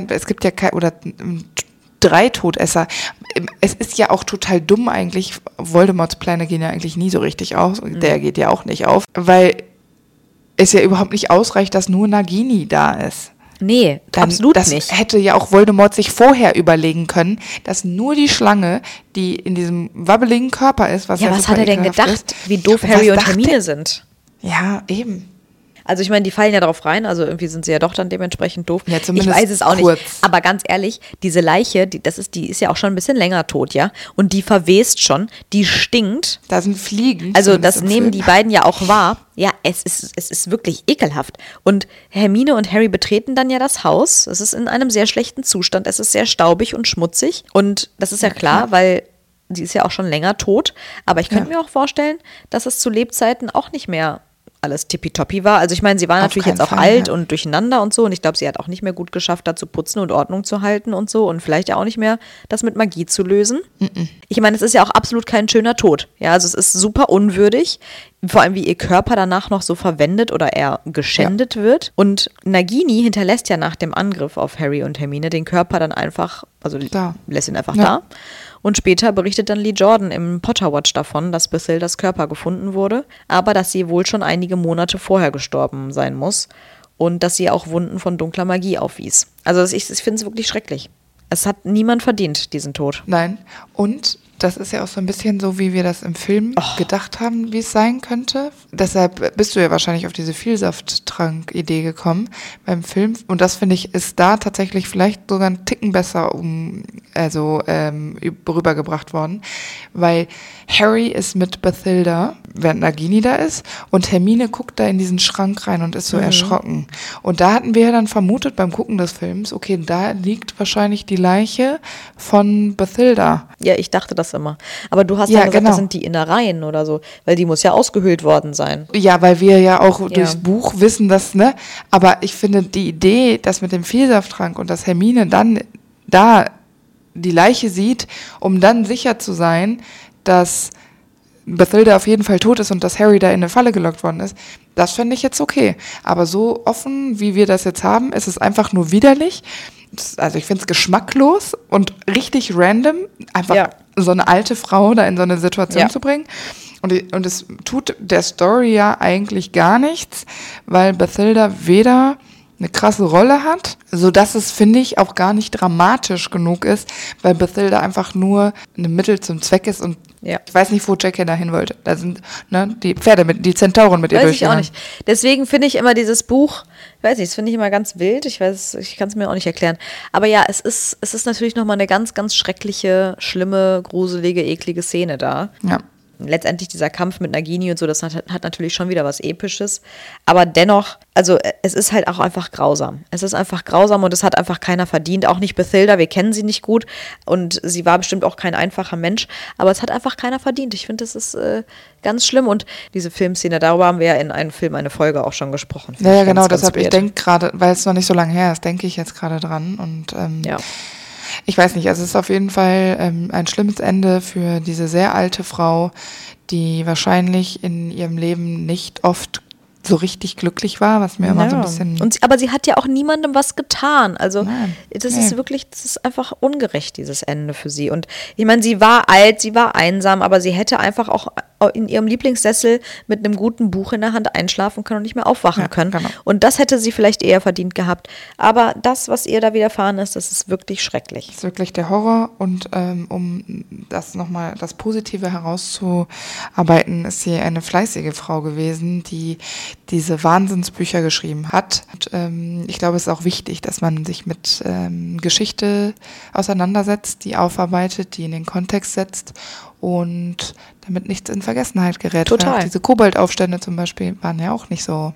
3 Todesser. Es ist ja auch total dumm eigentlich. Voldemorts Pläne gehen ja eigentlich nie so richtig auf. Der geht ja auch nicht auf. Weil es ja überhaupt nicht ausreicht, dass nur Nagini da ist. Nee, absolut nicht. Das hätte ja auch Voldemort sich vorher überlegen können, dass nur die Schlange, die in diesem wabbeligen Körper ist, was hat er denn gedacht, wie doof Harry und Hermine sind? Ja, eben. Also ich meine, die fallen ja darauf rein, also irgendwie sind sie ja doch dann dementsprechend doof. Ja, zumindest ich weiß es auch kurz. nicht, aber ganz ehrlich, diese Leiche, die ist ja auch schon ein bisschen länger tot, ja? Und die verwest schon, die stinkt. Da sind Fliegen. Also das nehmen die beiden ja auch wahr. Ja, es ist wirklich ekelhaft. Und Hermine und Harry betreten dann ja das Haus. Es ist in einem sehr schlechten Zustand, es ist sehr staubig und schmutzig. Und das ist ja klar, weil sie ist ja auch schon länger tot. Aber ich könnte mir auch vorstellen, dass es zu Lebzeiten auch nicht mehr alles tippitoppi war. Also ich meine, sie war natürlich jetzt auch alt und durcheinander und so und ich glaube, sie hat auch nicht mehr gut geschafft, da zu putzen und Ordnung zu halten und so und vielleicht ja auch nicht mehr das mit Magie zu lösen. Ich meine, es ist ja auch absolut kein schöner Tod. Ja, also es ist super unwürdig, vor allem wie ihr Körper danach noch so verwendet oder eher geschändet wird. Und Nagini hinterlässt ja nach dem Angriff auf Harry und Hermine den Körper dann einfach, also lässt ihn einfach da. Und später berichtet dann Lee Jordan im Potterwatch davon, dass Bathildas Körper gefunden wurde, aber dass sie wohl schon einige Monate vorher gestorben sein muss und dass sie auch Wunden von dunkler Magie aufwies. Also ich finde es wirklich schrecklich. Es hat niemand verdient, diesen Tod. Nein. Und das ist ja auch so ein bisschen so, wie wir das im Film gedacht haben, wie es sein könnte. Deshalb bist du ja wahrscheinlich auf diese Vielsafttrank-Idee gekommen beim Film. Und das, finde ich, ist da tatsächlich vielleicht sogar einen Ticken besser rübergebracht worden. Weil Harry ist mit Bathilda, während Nagini da ist, und Hermine guckt da in diesen Schrank rein und ist so erschrocken. Und da hatten wir ja dann vermutet beim Gucken des Films, okay, da liegt wahrscheinlich die Leiche von Bathilda. Ja, ich dachte das immer. Aber du hast ja gesagt, das sind die Innereien oder so, weil die muss ja ausgehöhlt worden sein. Ja, weil wir ja auch durchs Buch wissen, dass, ne, aber ich finde die Idee, dass mit dem Vielsafttrank und dass Hermine dann da die Leiche sieht, um dann sicher zu sein, dass Bathilda auf jeden Fall tot ist und dass Harry da in eine Falle gelockt worden ist, das fände ich jetzt okay. Aber so offen, wie wir das jetzt haben, ist es einfach nur widerlich. Also ich finde es geschmacklos und richtig random, einfach so eine alte Frau da in so eine Situation zu bringen. Und es tut der Story ja eigentlich gar nichts, weil Bathilda weder eine krasse Rolle hat, sodass es, finde ich, auch gar nicht dramatisch genug ist, weil Bathilda einfach nur ein Mittel zum Zweck ist und ich weiß nicht, wo J.K. dahin wollte. Da sind die Pferde, die Zentauren mit ihr durchgegangen. Weiß ich auch nicht. Deswegen finde ich immer dieses Buch, weiß nicht, das finde ich immer ganz wild. Ich kann es mir auch nicht erklären. Aber ja, es ist natürlich nochmal eine ganz, ganz schreckliche, schlimme, gruselige, eklige Szene da. Ja. Letztendlich dieser Kampf mit Nagini und so, das hat natürlich schon wieder was Episches. Aber dennoch, also es ist halt auch einfach grausam. Es ist einfach grausam und es hat einfach keiner verdient. Auch nicht Bathilda, wir kennen sie nicht gut. Und sie war bestimmt auch kein einfacher Mensch. Aber es hat einfach keiner verdient. Ich finde, das ist ganz schlimm. Und diese Filmszene, darüber haben wir ja in einem Film, eine Folge auch schon gesprochen. Ja, genau, deshalb, ich denke gerade, weil es noch nicht so lange her ist, denke ich jetzt gerade dran. Und ich weiß nicht, also es ist auf jeden Fall ein schlimmes Ende für diese sehr alte Frau, die wahrscheinlich in ihrem Leben nicht oft so richtig glücklich war, was mir immer so ein bisschen... Aber sie hat ja auch niemandem was getan. Also das ist einfach ungerecht, dieses Ende für sie. Und ich meine, sie war alt, sie war einsam, aber sie hätte einfach auch in ihrem Lieblingssessel mit einem guten Buch in der Hand einschlafen können und nicht mehr aufwachen können. Genau. Und das hätte sie vielleicht eher verdient gehabt. Aber das, was ihr da widerfahren ist, das ist wirklich schrecklich. Das ist wirklich der Horror. Und um das nochmal, das Positive herauszuarbeiten, ist sie eine fleißige Frau gewesen, die diese Wahnsinnsbücher geschrieben hat. Und, ich glaube, es ist auch wichtig, dass man sich mit Geschichte auseinandersetzt, die aufarbeitet, die in den Kontext setzt und damit nichts in Vergessenheit gerät. Total. Diese Koboldaufstände zum Beispiel waren ja auch nicht so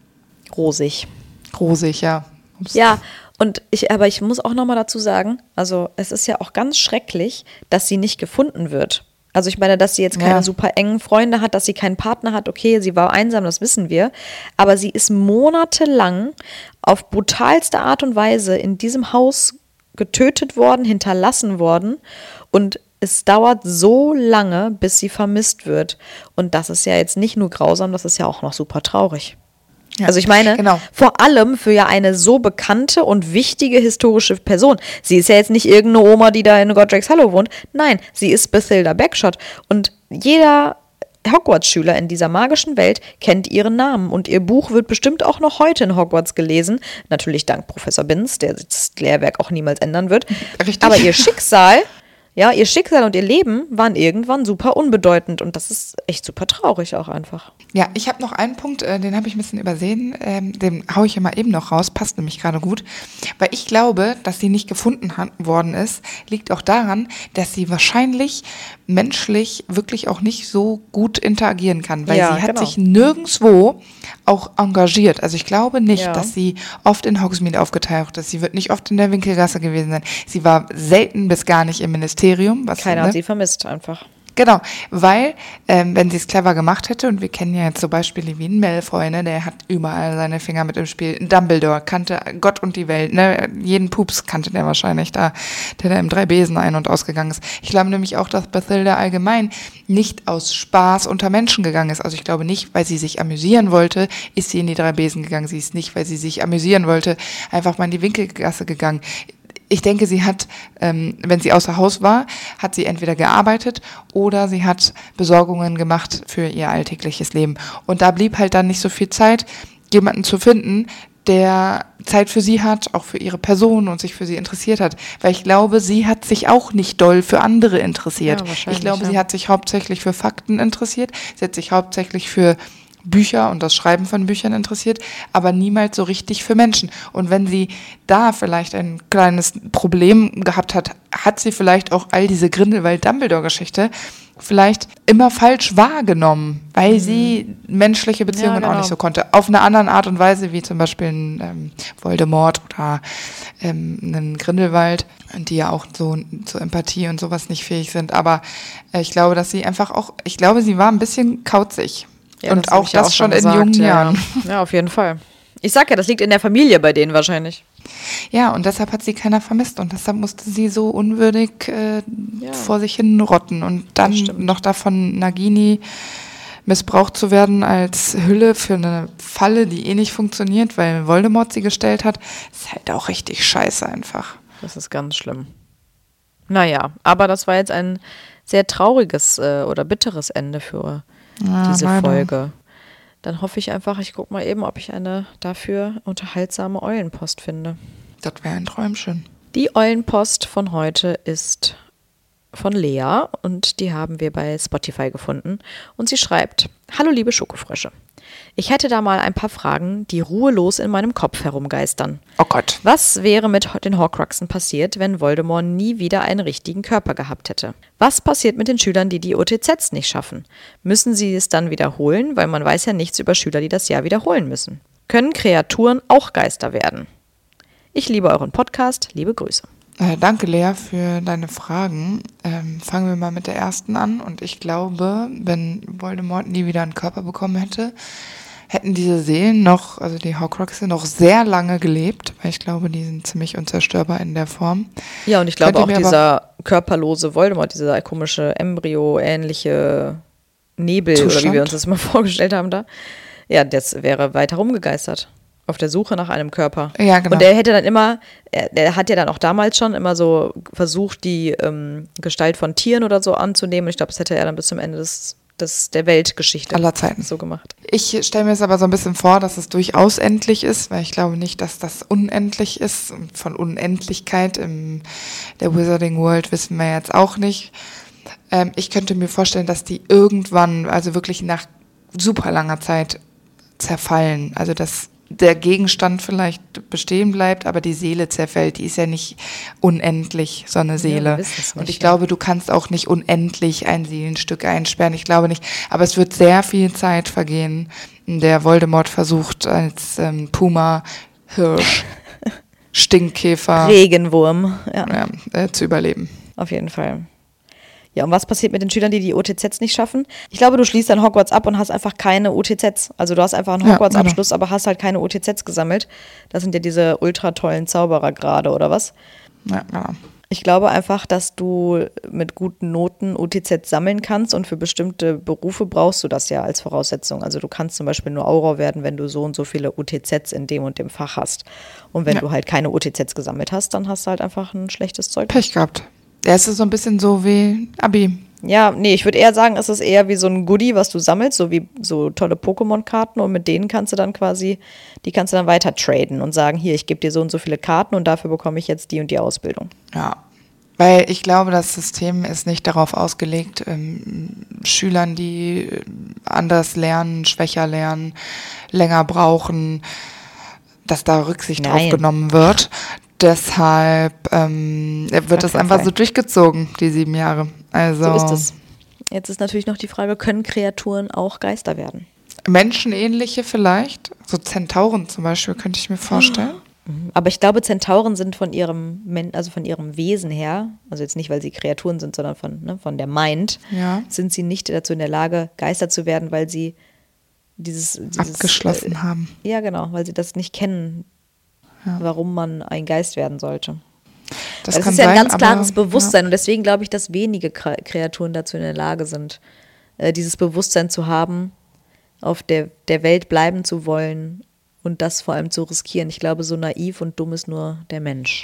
rosig. Rosig, ja. Ups. Ja, aber ich muss auch nochmal dazu sagen, also es ist ja auch ganz schrecklich, dass sie nicht gefunden wird. Also ich meine, dass sie jetzt keine super engen Freunde hat, dass sie keinen Partner hat, okay, sie war einsam, das wissen wir, aber sie ist monatelang auf brutalste Art und Weise in diesem Haus getötet worden, hinterlassen worden und es dauert so lange, bis sie vermisst wird und das ist ja jetzt nicht nur grausam, das ist ja auch noch super traurig. Ja, also ich meine, vor allem für ja eine so bekannte und wichtige historische Person. Sie ist ja jetzt nicht irgendeine Oma, die da in Godric's Hollow wohnt. Nein, sie ist Bathilda Bagshot. Und jeder Hogwarts-Schüler in dieser magischen Welt kennt ihren Namen und ihr Buch wird bestimmt auch noch heute in Hogwarts gelesen. Natürlich dank Professor Binns, der das Lehrwerk auch niemals ändern wird. Richtig. Aber ihr Schicksal und ihr Leben waren irgendwann super unbedeutend und das ist echt super traurig auch einfach. Ja, ich habe noch einen Punkt, den habe ich ein bisschen übersehen, den haue ich immer eben noch raus, passt nämlich gerade gut, weil ich glaube, dass sie nicht gefunden worden ist, liegt auch daran, dass sie wahrscheinlich menschlich wirklich auch nicht so gut interagieren kann, weil Ja, sie hat genau. sich nirgendwo auch engagiert. Also ich glaube nicht, Ja. dass sie oft in Hogsmeade aufgetaucht ist. Sie wird nicht oft in der Winkelgasse gewesen sein. Sie war selten bis gar nicht im Ministerium. Keiner hat sie vermisst einfach. Genau, weil, wenn sie es clever gemacht hätte, und wir kennen ja jetzt so Beispiele wie ein Malfoy, ne, der hat überall seine Finger mit im Spiel. Ein Dumbledore kannte Gott und die Welt, ne, jeden Pups kannte der wahrscheinlich da, der da im 3 Besen ein- und ausgegangen ist. Ich glaube nämlich auch, dass Bathilda allgemein nicht aus Spaß unter Menschen gegangen ist. Also ich glaube nicht, weil sie sich amüsieren wollte, ist sie in die 3 Besen gegangen. Sie ist nicht, weil sie sich amüsieren wollte, einfach mal in die Winkelgasse gegangen. Ich denke, sie hat, wenn sie außer Haus war, hat sie entweder gearbeitet oder sie hat Besorgungen gemacht für ihr alltägliches Leben. Und da blieb halt dann nicht so viel Zeit, jemanden zu finden, der Zeit für sie hat, auch für ihre Person und sich für sie interessiert hat. Weil ich glaube, sie hat sich auch nicht doll für andere interessiert. Ja, wahrscheinlich, Ich glaube, ja. sie hat sich hauptsächlich für Fakten interessiert. Sie hat sich hauptsächlich für Bücher und das Schreiben von Büchern interessiert, aber niemals so richtig für Menschen. Und wenn sie da vielleicht ein kleines Problem gehabt hat, hat sie vielleicht auch all diese Grindelwald-Dumbledore-Geschichte vielleicht immer falsch wahrgenommen, weil sie menschliche Beziehungen auch nicht so konnte. Auf eine andere Art und Weise, wie zum Beispiel ein Voldemort oder ein Grindelwald, die ja auch so zur Empathie und sowas nicht fähig sind. Aber ich glaube, dass sie einfach auch, ich glaube, sie war ein bisschen kauzig. Ja, Und das hab auch ich ja das schon in gesagt, jungen ja, Jahren. Ja, auf jeden Fall. Ich sag ja, das liegt in der Familie bei denen wahrscheinlich. Ja, und deshalb hat sie keiner vermisst. Und deshalb musste sie so unwürdig Ja. vor sich hin rotten. Und dann Das stimmt. noch davon Nagini missbraucht zu werden als Hülle für eine Falle, die eh nicht funktioniert, weil Voldemort sie gestellt hat, ist halt auch richtig scheiße einfach. Das ist ganz schlimm. Naja, aber das war jetzt ein sehr trauriges oder bitteres Ende für diese leider. Folge. Dann hoffe ich einfach, ich gucke mal eben, ob ich eine dafür unterhaltsame Eulenpost finde. Das wäre ein Träumchen. Die Eulenpost von heute ist von Lea und die haben wir bei Spotify gefunden. Und sie schreibt: Hallo liebe Schokofrösche. Ich hätte da mal ein paar Fragen, die ruhelos in meinem Kopf herumgeistern. Oh Gott. Was wäre mit den Horcruxen passiert, wenn Voldemort nie wieder einen richtigen Körper gehabt hätte? Was passiert mit den Schülern, die die OTZs nicht schaffen? Müssen sie es dann wiederholen, weil man weiß ja nichts über Schüler, die das Jahr wiederholen müssen? Können Kreaturen auch Geister werden? Ich liebe euren Podcast, liebe Grüße. Danke, Lea, für deine Fragen. Fangen wir mal mit der ersten an. Und ich glaube, wenn Voldemort nie wieder einen Körper bekommen hätte, hätten diese Seelen noch, also die Horcruxe, noch sehr lange gelebt, weil ich glaube, die sind ziemlich unzerstörbar in der Form. Ja, und ich glaube Könnt auch ihr mir dieser körperlose Voldemort, dieser komische Embryo-ähnliche Nebel, oder wie Zustand? wir uns das mal vorgestellt haben da, ja, das wäre weiter rumgegeistert. Auf der Suche nach einem Körper. Ja, genau. Und der hätte dann immer, der hat ja dann auch damals schon immer so versucht, die Gestalt von Tieren oder so anzunehmen. Und ich glaube, das hätte er dann bis zum Ende der Weltgeschichte Aller Zeiten so gemacht. Ich stelle mir es aber so ein bisschen vor, dass es durchaus endlich ist, weil ich glaube nicht, dass das unendlich ist. Und von Unendlichkeit in der Wizarding World wissen wir jetzt auch nicht. Ich könnte mir vorstellen, dass die irgendwann, also wirklich nach super langer Zeit zerfallen. Also dass der Gegenstand vielleicht bestehen bleibt, aber die Seele zerfällt. Die ist ja nicht unendlich, so eine Seele. wir wissen es nicht, Und ich ja. glaube, du kannst auch nicht unendlich ein Seelenstück einsperren. Ich glaube nicht. Aber es wird sehr viel Zeit vergehen, in der Voldemort versucht, als Puma, Hirsch, Stinkkäfer Regenwurm, ja, zu überleben. auf jeden Fall. Ja, und was passiert mit den Schülern, die die OTZs nicht schaffen? Ich glaube, du schließt dann Hogwarts ab und hast einfach keine OTZs. Also du hast einfach einen Ja, Hogwarts-Abschluss, aber hast halt keine OTZs gesammelt. Das sind ja diese ultra tollen Zauberer gerade, oder was? Ja, genau. Ich glaube einfach, dass du mit guten Noten OTZs sammeln kannst und für bestimmte Berufe brauchst du das ja als Voraussetzung. Also du kannst zum Beispiel nur Auror werden, wenn du so und so viele OTZs in dem und dem Fach hast. Und wenn du halt keine OTZs gesammelt hast, dann hast du halt einfach ein schlechtes Zeug. Pech gehabt. Ja, es ist so ein bisschen so wie Abi. Ja, nee, ich würde eher sagen, es ist eher wie so ein Goodie, was du sammelst, so wie so tolle Pokémon-Karten und mit denen kannst du dann quasi, die kannst du dann weiter traden und sagen, hier, ich gebe dir so und so viele Karten und dafür bekomme ich jetzt die und die Ausbildung. Ja, weil ich glaube, das System ist nicht darauf ausgelegt, Schülern, die anders lernen, schwächer lernen, länger brauchen, dass da Rücksicht drauf Nein. genommen wird. Deshalb wird das keinen einfach Fall. so durchgezogen, die 7 Jahre. Also So ist es. Jetzt ist natürlich noch die Frage, können Kreaturen auch Geister werden? Menschenähnliche vielleicht, so Zentauren zum Beispiel, könnte ich mir vorstellen. Aber ich glaube, Zentauren sind von ihrem, also von ihrem Wesen her, also jetzt nicht, weil sie Kreaturen sind, sondern von der Mind, Ja. sind sie nicht dazu in der Lage, Geister zu werden, weil sie dieses Abgeschlossen haben. Ja, genau, weil sie das nicht kennen, warum man ein Geist werden sollte. Das Es kann ist ja ein sein, ganz aber, klares Bewusstsein und deswegen glaube ich, dass wenige Kreaturen dazu in der Lage sind, dieses Bewusstsein zu haben, auf der Welt bleiben zu wollen und das vor allem zu riskieren. Ich glaube, so naiv und dumm ist nur der Mensch.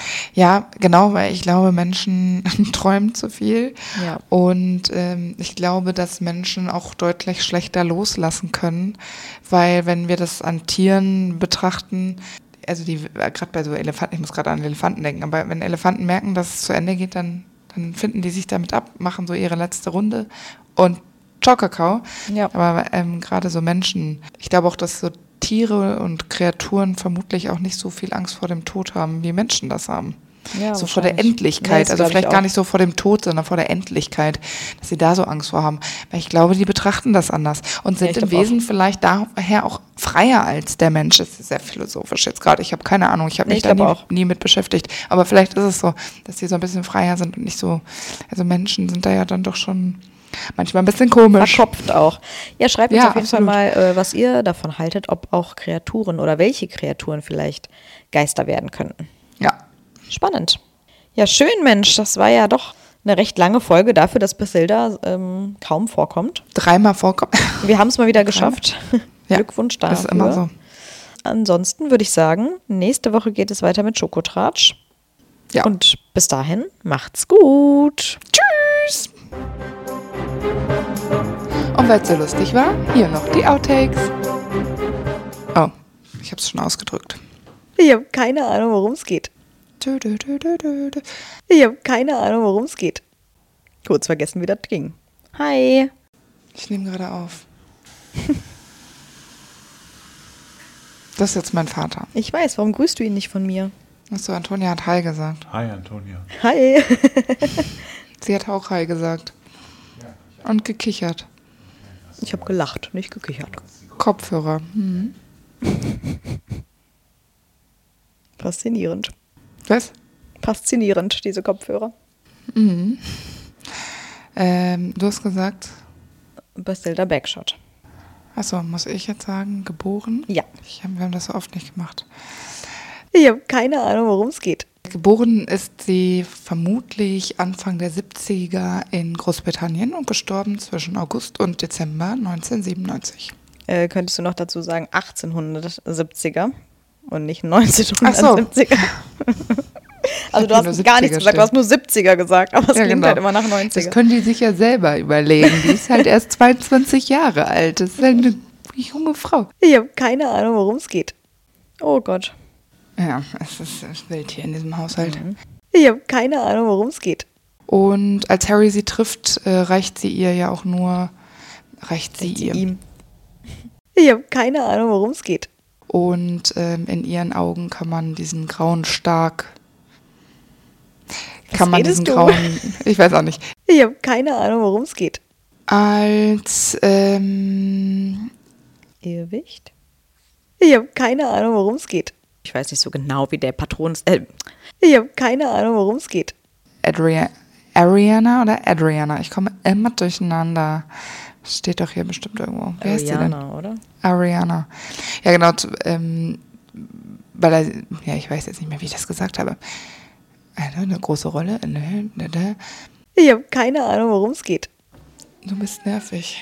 Ja, genau, weil ich glaube, Menschen träumen zu viel. Ja. Und ich glaube, dass Menschen auch deutlich schlechter loslassen können, weil wenn wir das an Tieren betrachten, also die gerade bei so Elefanten, ich muss gerade an Elefanten denken, aber wenn Elefanten merken, dass es zu Ende geht, dann finden die sich damit ab, machen so ihre letzte Runde und ciao Kakao. Ja. Aber gerade so Menschen, ich glaube auch, dass so Tiere und Kreaturen vermutlich auch nicht so viel Angst vor dem Tod haben, wie Menschen das haben. Ja, so vor der wahrscheinlich. Endlichkeit, Ja, das also glaub ich vielleicht auch. gar nicht so vor dem Tod, sondern vor der Endlichkeit, dass sie da so Angst vor haben. Weil ich glaube, die betrachten das anders und sind ich im glaub Wesen vielleicht daher auch freier als der Mensch. Das ist sehr philosophisch jetzt gerade. Ich habe keine Ahnung, ich habe mich ich da glaub nie mit beschäftigt. Aber vielleicht ist es so, dass die so ein bisschen freier sind und nicht so, also Menschen sind da ja dann doch schon manchmal ein bisschen komisch. Verkopft auch. Ja, schreibt uns Ja, auf jeden absolut. Fall mal, was ihr davon haltet, ob auch Kreaturen oder welche Kreaturen vielleicht Geister werden könnten. Ja. Spannend. Ja, schön, Mensch. Das war ja doch eine recht lange Folge dafür, dass Bethilda kaum vorkommt. 3-mal vorkommen. Wir haben es mal wieder geschafft. Ja, Glückwunsch dafür. das ist immer so. Ansonsten würde ich sagen, nächste Woche geht es weiter mit Schokotratsch. Ja. Und bis dahin, macht's gut. Tschüss. Und weil es so lustig war, hier noch die Outtakes. Oh, ich habe es schon ausgedrückt. Ich habe keine Ahnung, worum es geht. Dö, dö, dö, dö, dö, dö. Ich habe keine Ahnung, worum es geht. Kurz vergessen, wie das ging. Hi. Ich nehme gerade auf. Das ist jetzt mein Vater. Ich weiß, warum grüßt du ihn nicht von mir? Achso, Antonia hat Hi gesagt. Hi, Antonia. Hi. Sie hat auch Hi gesagt. Und gekichert. Ich habe gelacht, nicht gekichert. Kopfhörer. Faszinierend. Was? Faszinierend, diese Kopfhörer. Du hast gesagt, Bethilda Backshot. achso, muss ich jetzt sagen, geboren? Ja. Wir haben das so oft nicht gemacht. Ich habe keine Ahnung, worum es geht. Geboren ist sie vermutlich Anfang der 70er in Großbritannien und gestorben zwischen August und Dezember 1997. Könntest du noch dazu sagen 1870er und nicht 1970er? Also du hab hier hast nur gar nichts 70er gesagt, du hast nur 70er gesagt, aber es Ja, klingt genau. halt immer nach Das 90er. können die sich ja selber überlegen. Die ist halt erst 22 Jahre alt. Das ist halt eine junge Frau. Ich habe keine Ahnung, worum es geht. Oh Gott. Ja, es ist wild hier in diesem Haushalt. Ich habe keine Ahnung, worum es geht. Und als Harry sie trifft, reicht sie ihr ja auch nur, Ihm. Ich habe keine Ahnung, worum es geht. Und in ihren Augen kann man diesen grauen Stark, Was redest du? ich weiß auch nicht, Ich habe keine Ahnung, worum es geht. als, Irrwicht? Ich habe keine Ahnung, worum es geht. Ich weiß nicht so genau, wie der Patron ist. Ich habe keine Ahnung, worum es geht. Ariana oder Adriana? Ich komme immer durcheinander. Steht doch hier bestimmt irgendwo. Wer ist sie denn? Ariana, oder? Ariana. Ja, genau. Weil er, ja, ich weiß jetzt nicht mehr, wie ich das gesagt habe. Eine große Rolle. Ich habe keine Ahnung, worum es geht. Du bist nervig.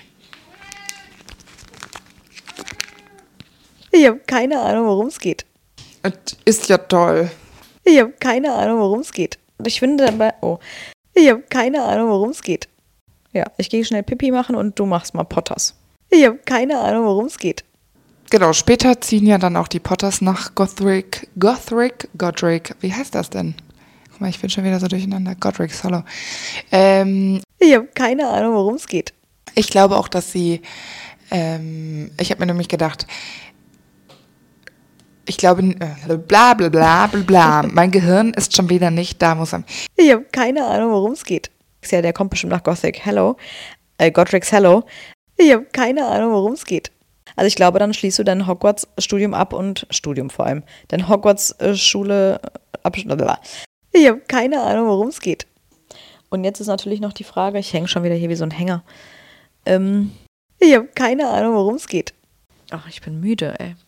Ich habe keine Ahnung, worum es geht. Das ist ja toll. Ich habe keine Ahnung, worum es geht. Und ich finde dabei, ich habe keine Ahnung, worum es geht. Ja, ich gehe schnell Pipi machen und du machst mal Potters. Ich habe keine Ahnung, worum es geht. Genau, später ziehen ja dann auch die Potters nach Godric, wie heißt das denn? Guck mal, ich bin schon wieder so durcheinander. Godric's Hollow. Ich habe keine Ahnung, worum es geht. Ich glaube auch, dass sie, ich habe mir nämlich gedacht, ich glaube, bla bla bla bla bla, mein Gehirn ist schon wieder nicht da, muss man. Ich habe keine Ahnung, worum es geht. Ja, der kommt bestimmt nach Godric's Hollow. Ich habe keine Ahnung, worum es geht. Also ich glaube, dann schließt du dein Hogwarts-Studium ab und Studium vor allem. Dein Hogwarts-Schule ab. Ich habe keine Ahnung, worum es geht. Und jetzt ist natürlich noch die Frage, ich hänge schon wieder hier wie so ein Hänger. Ich habe keine Ahnung, worum es geht. Ach, ich bin müde, ey.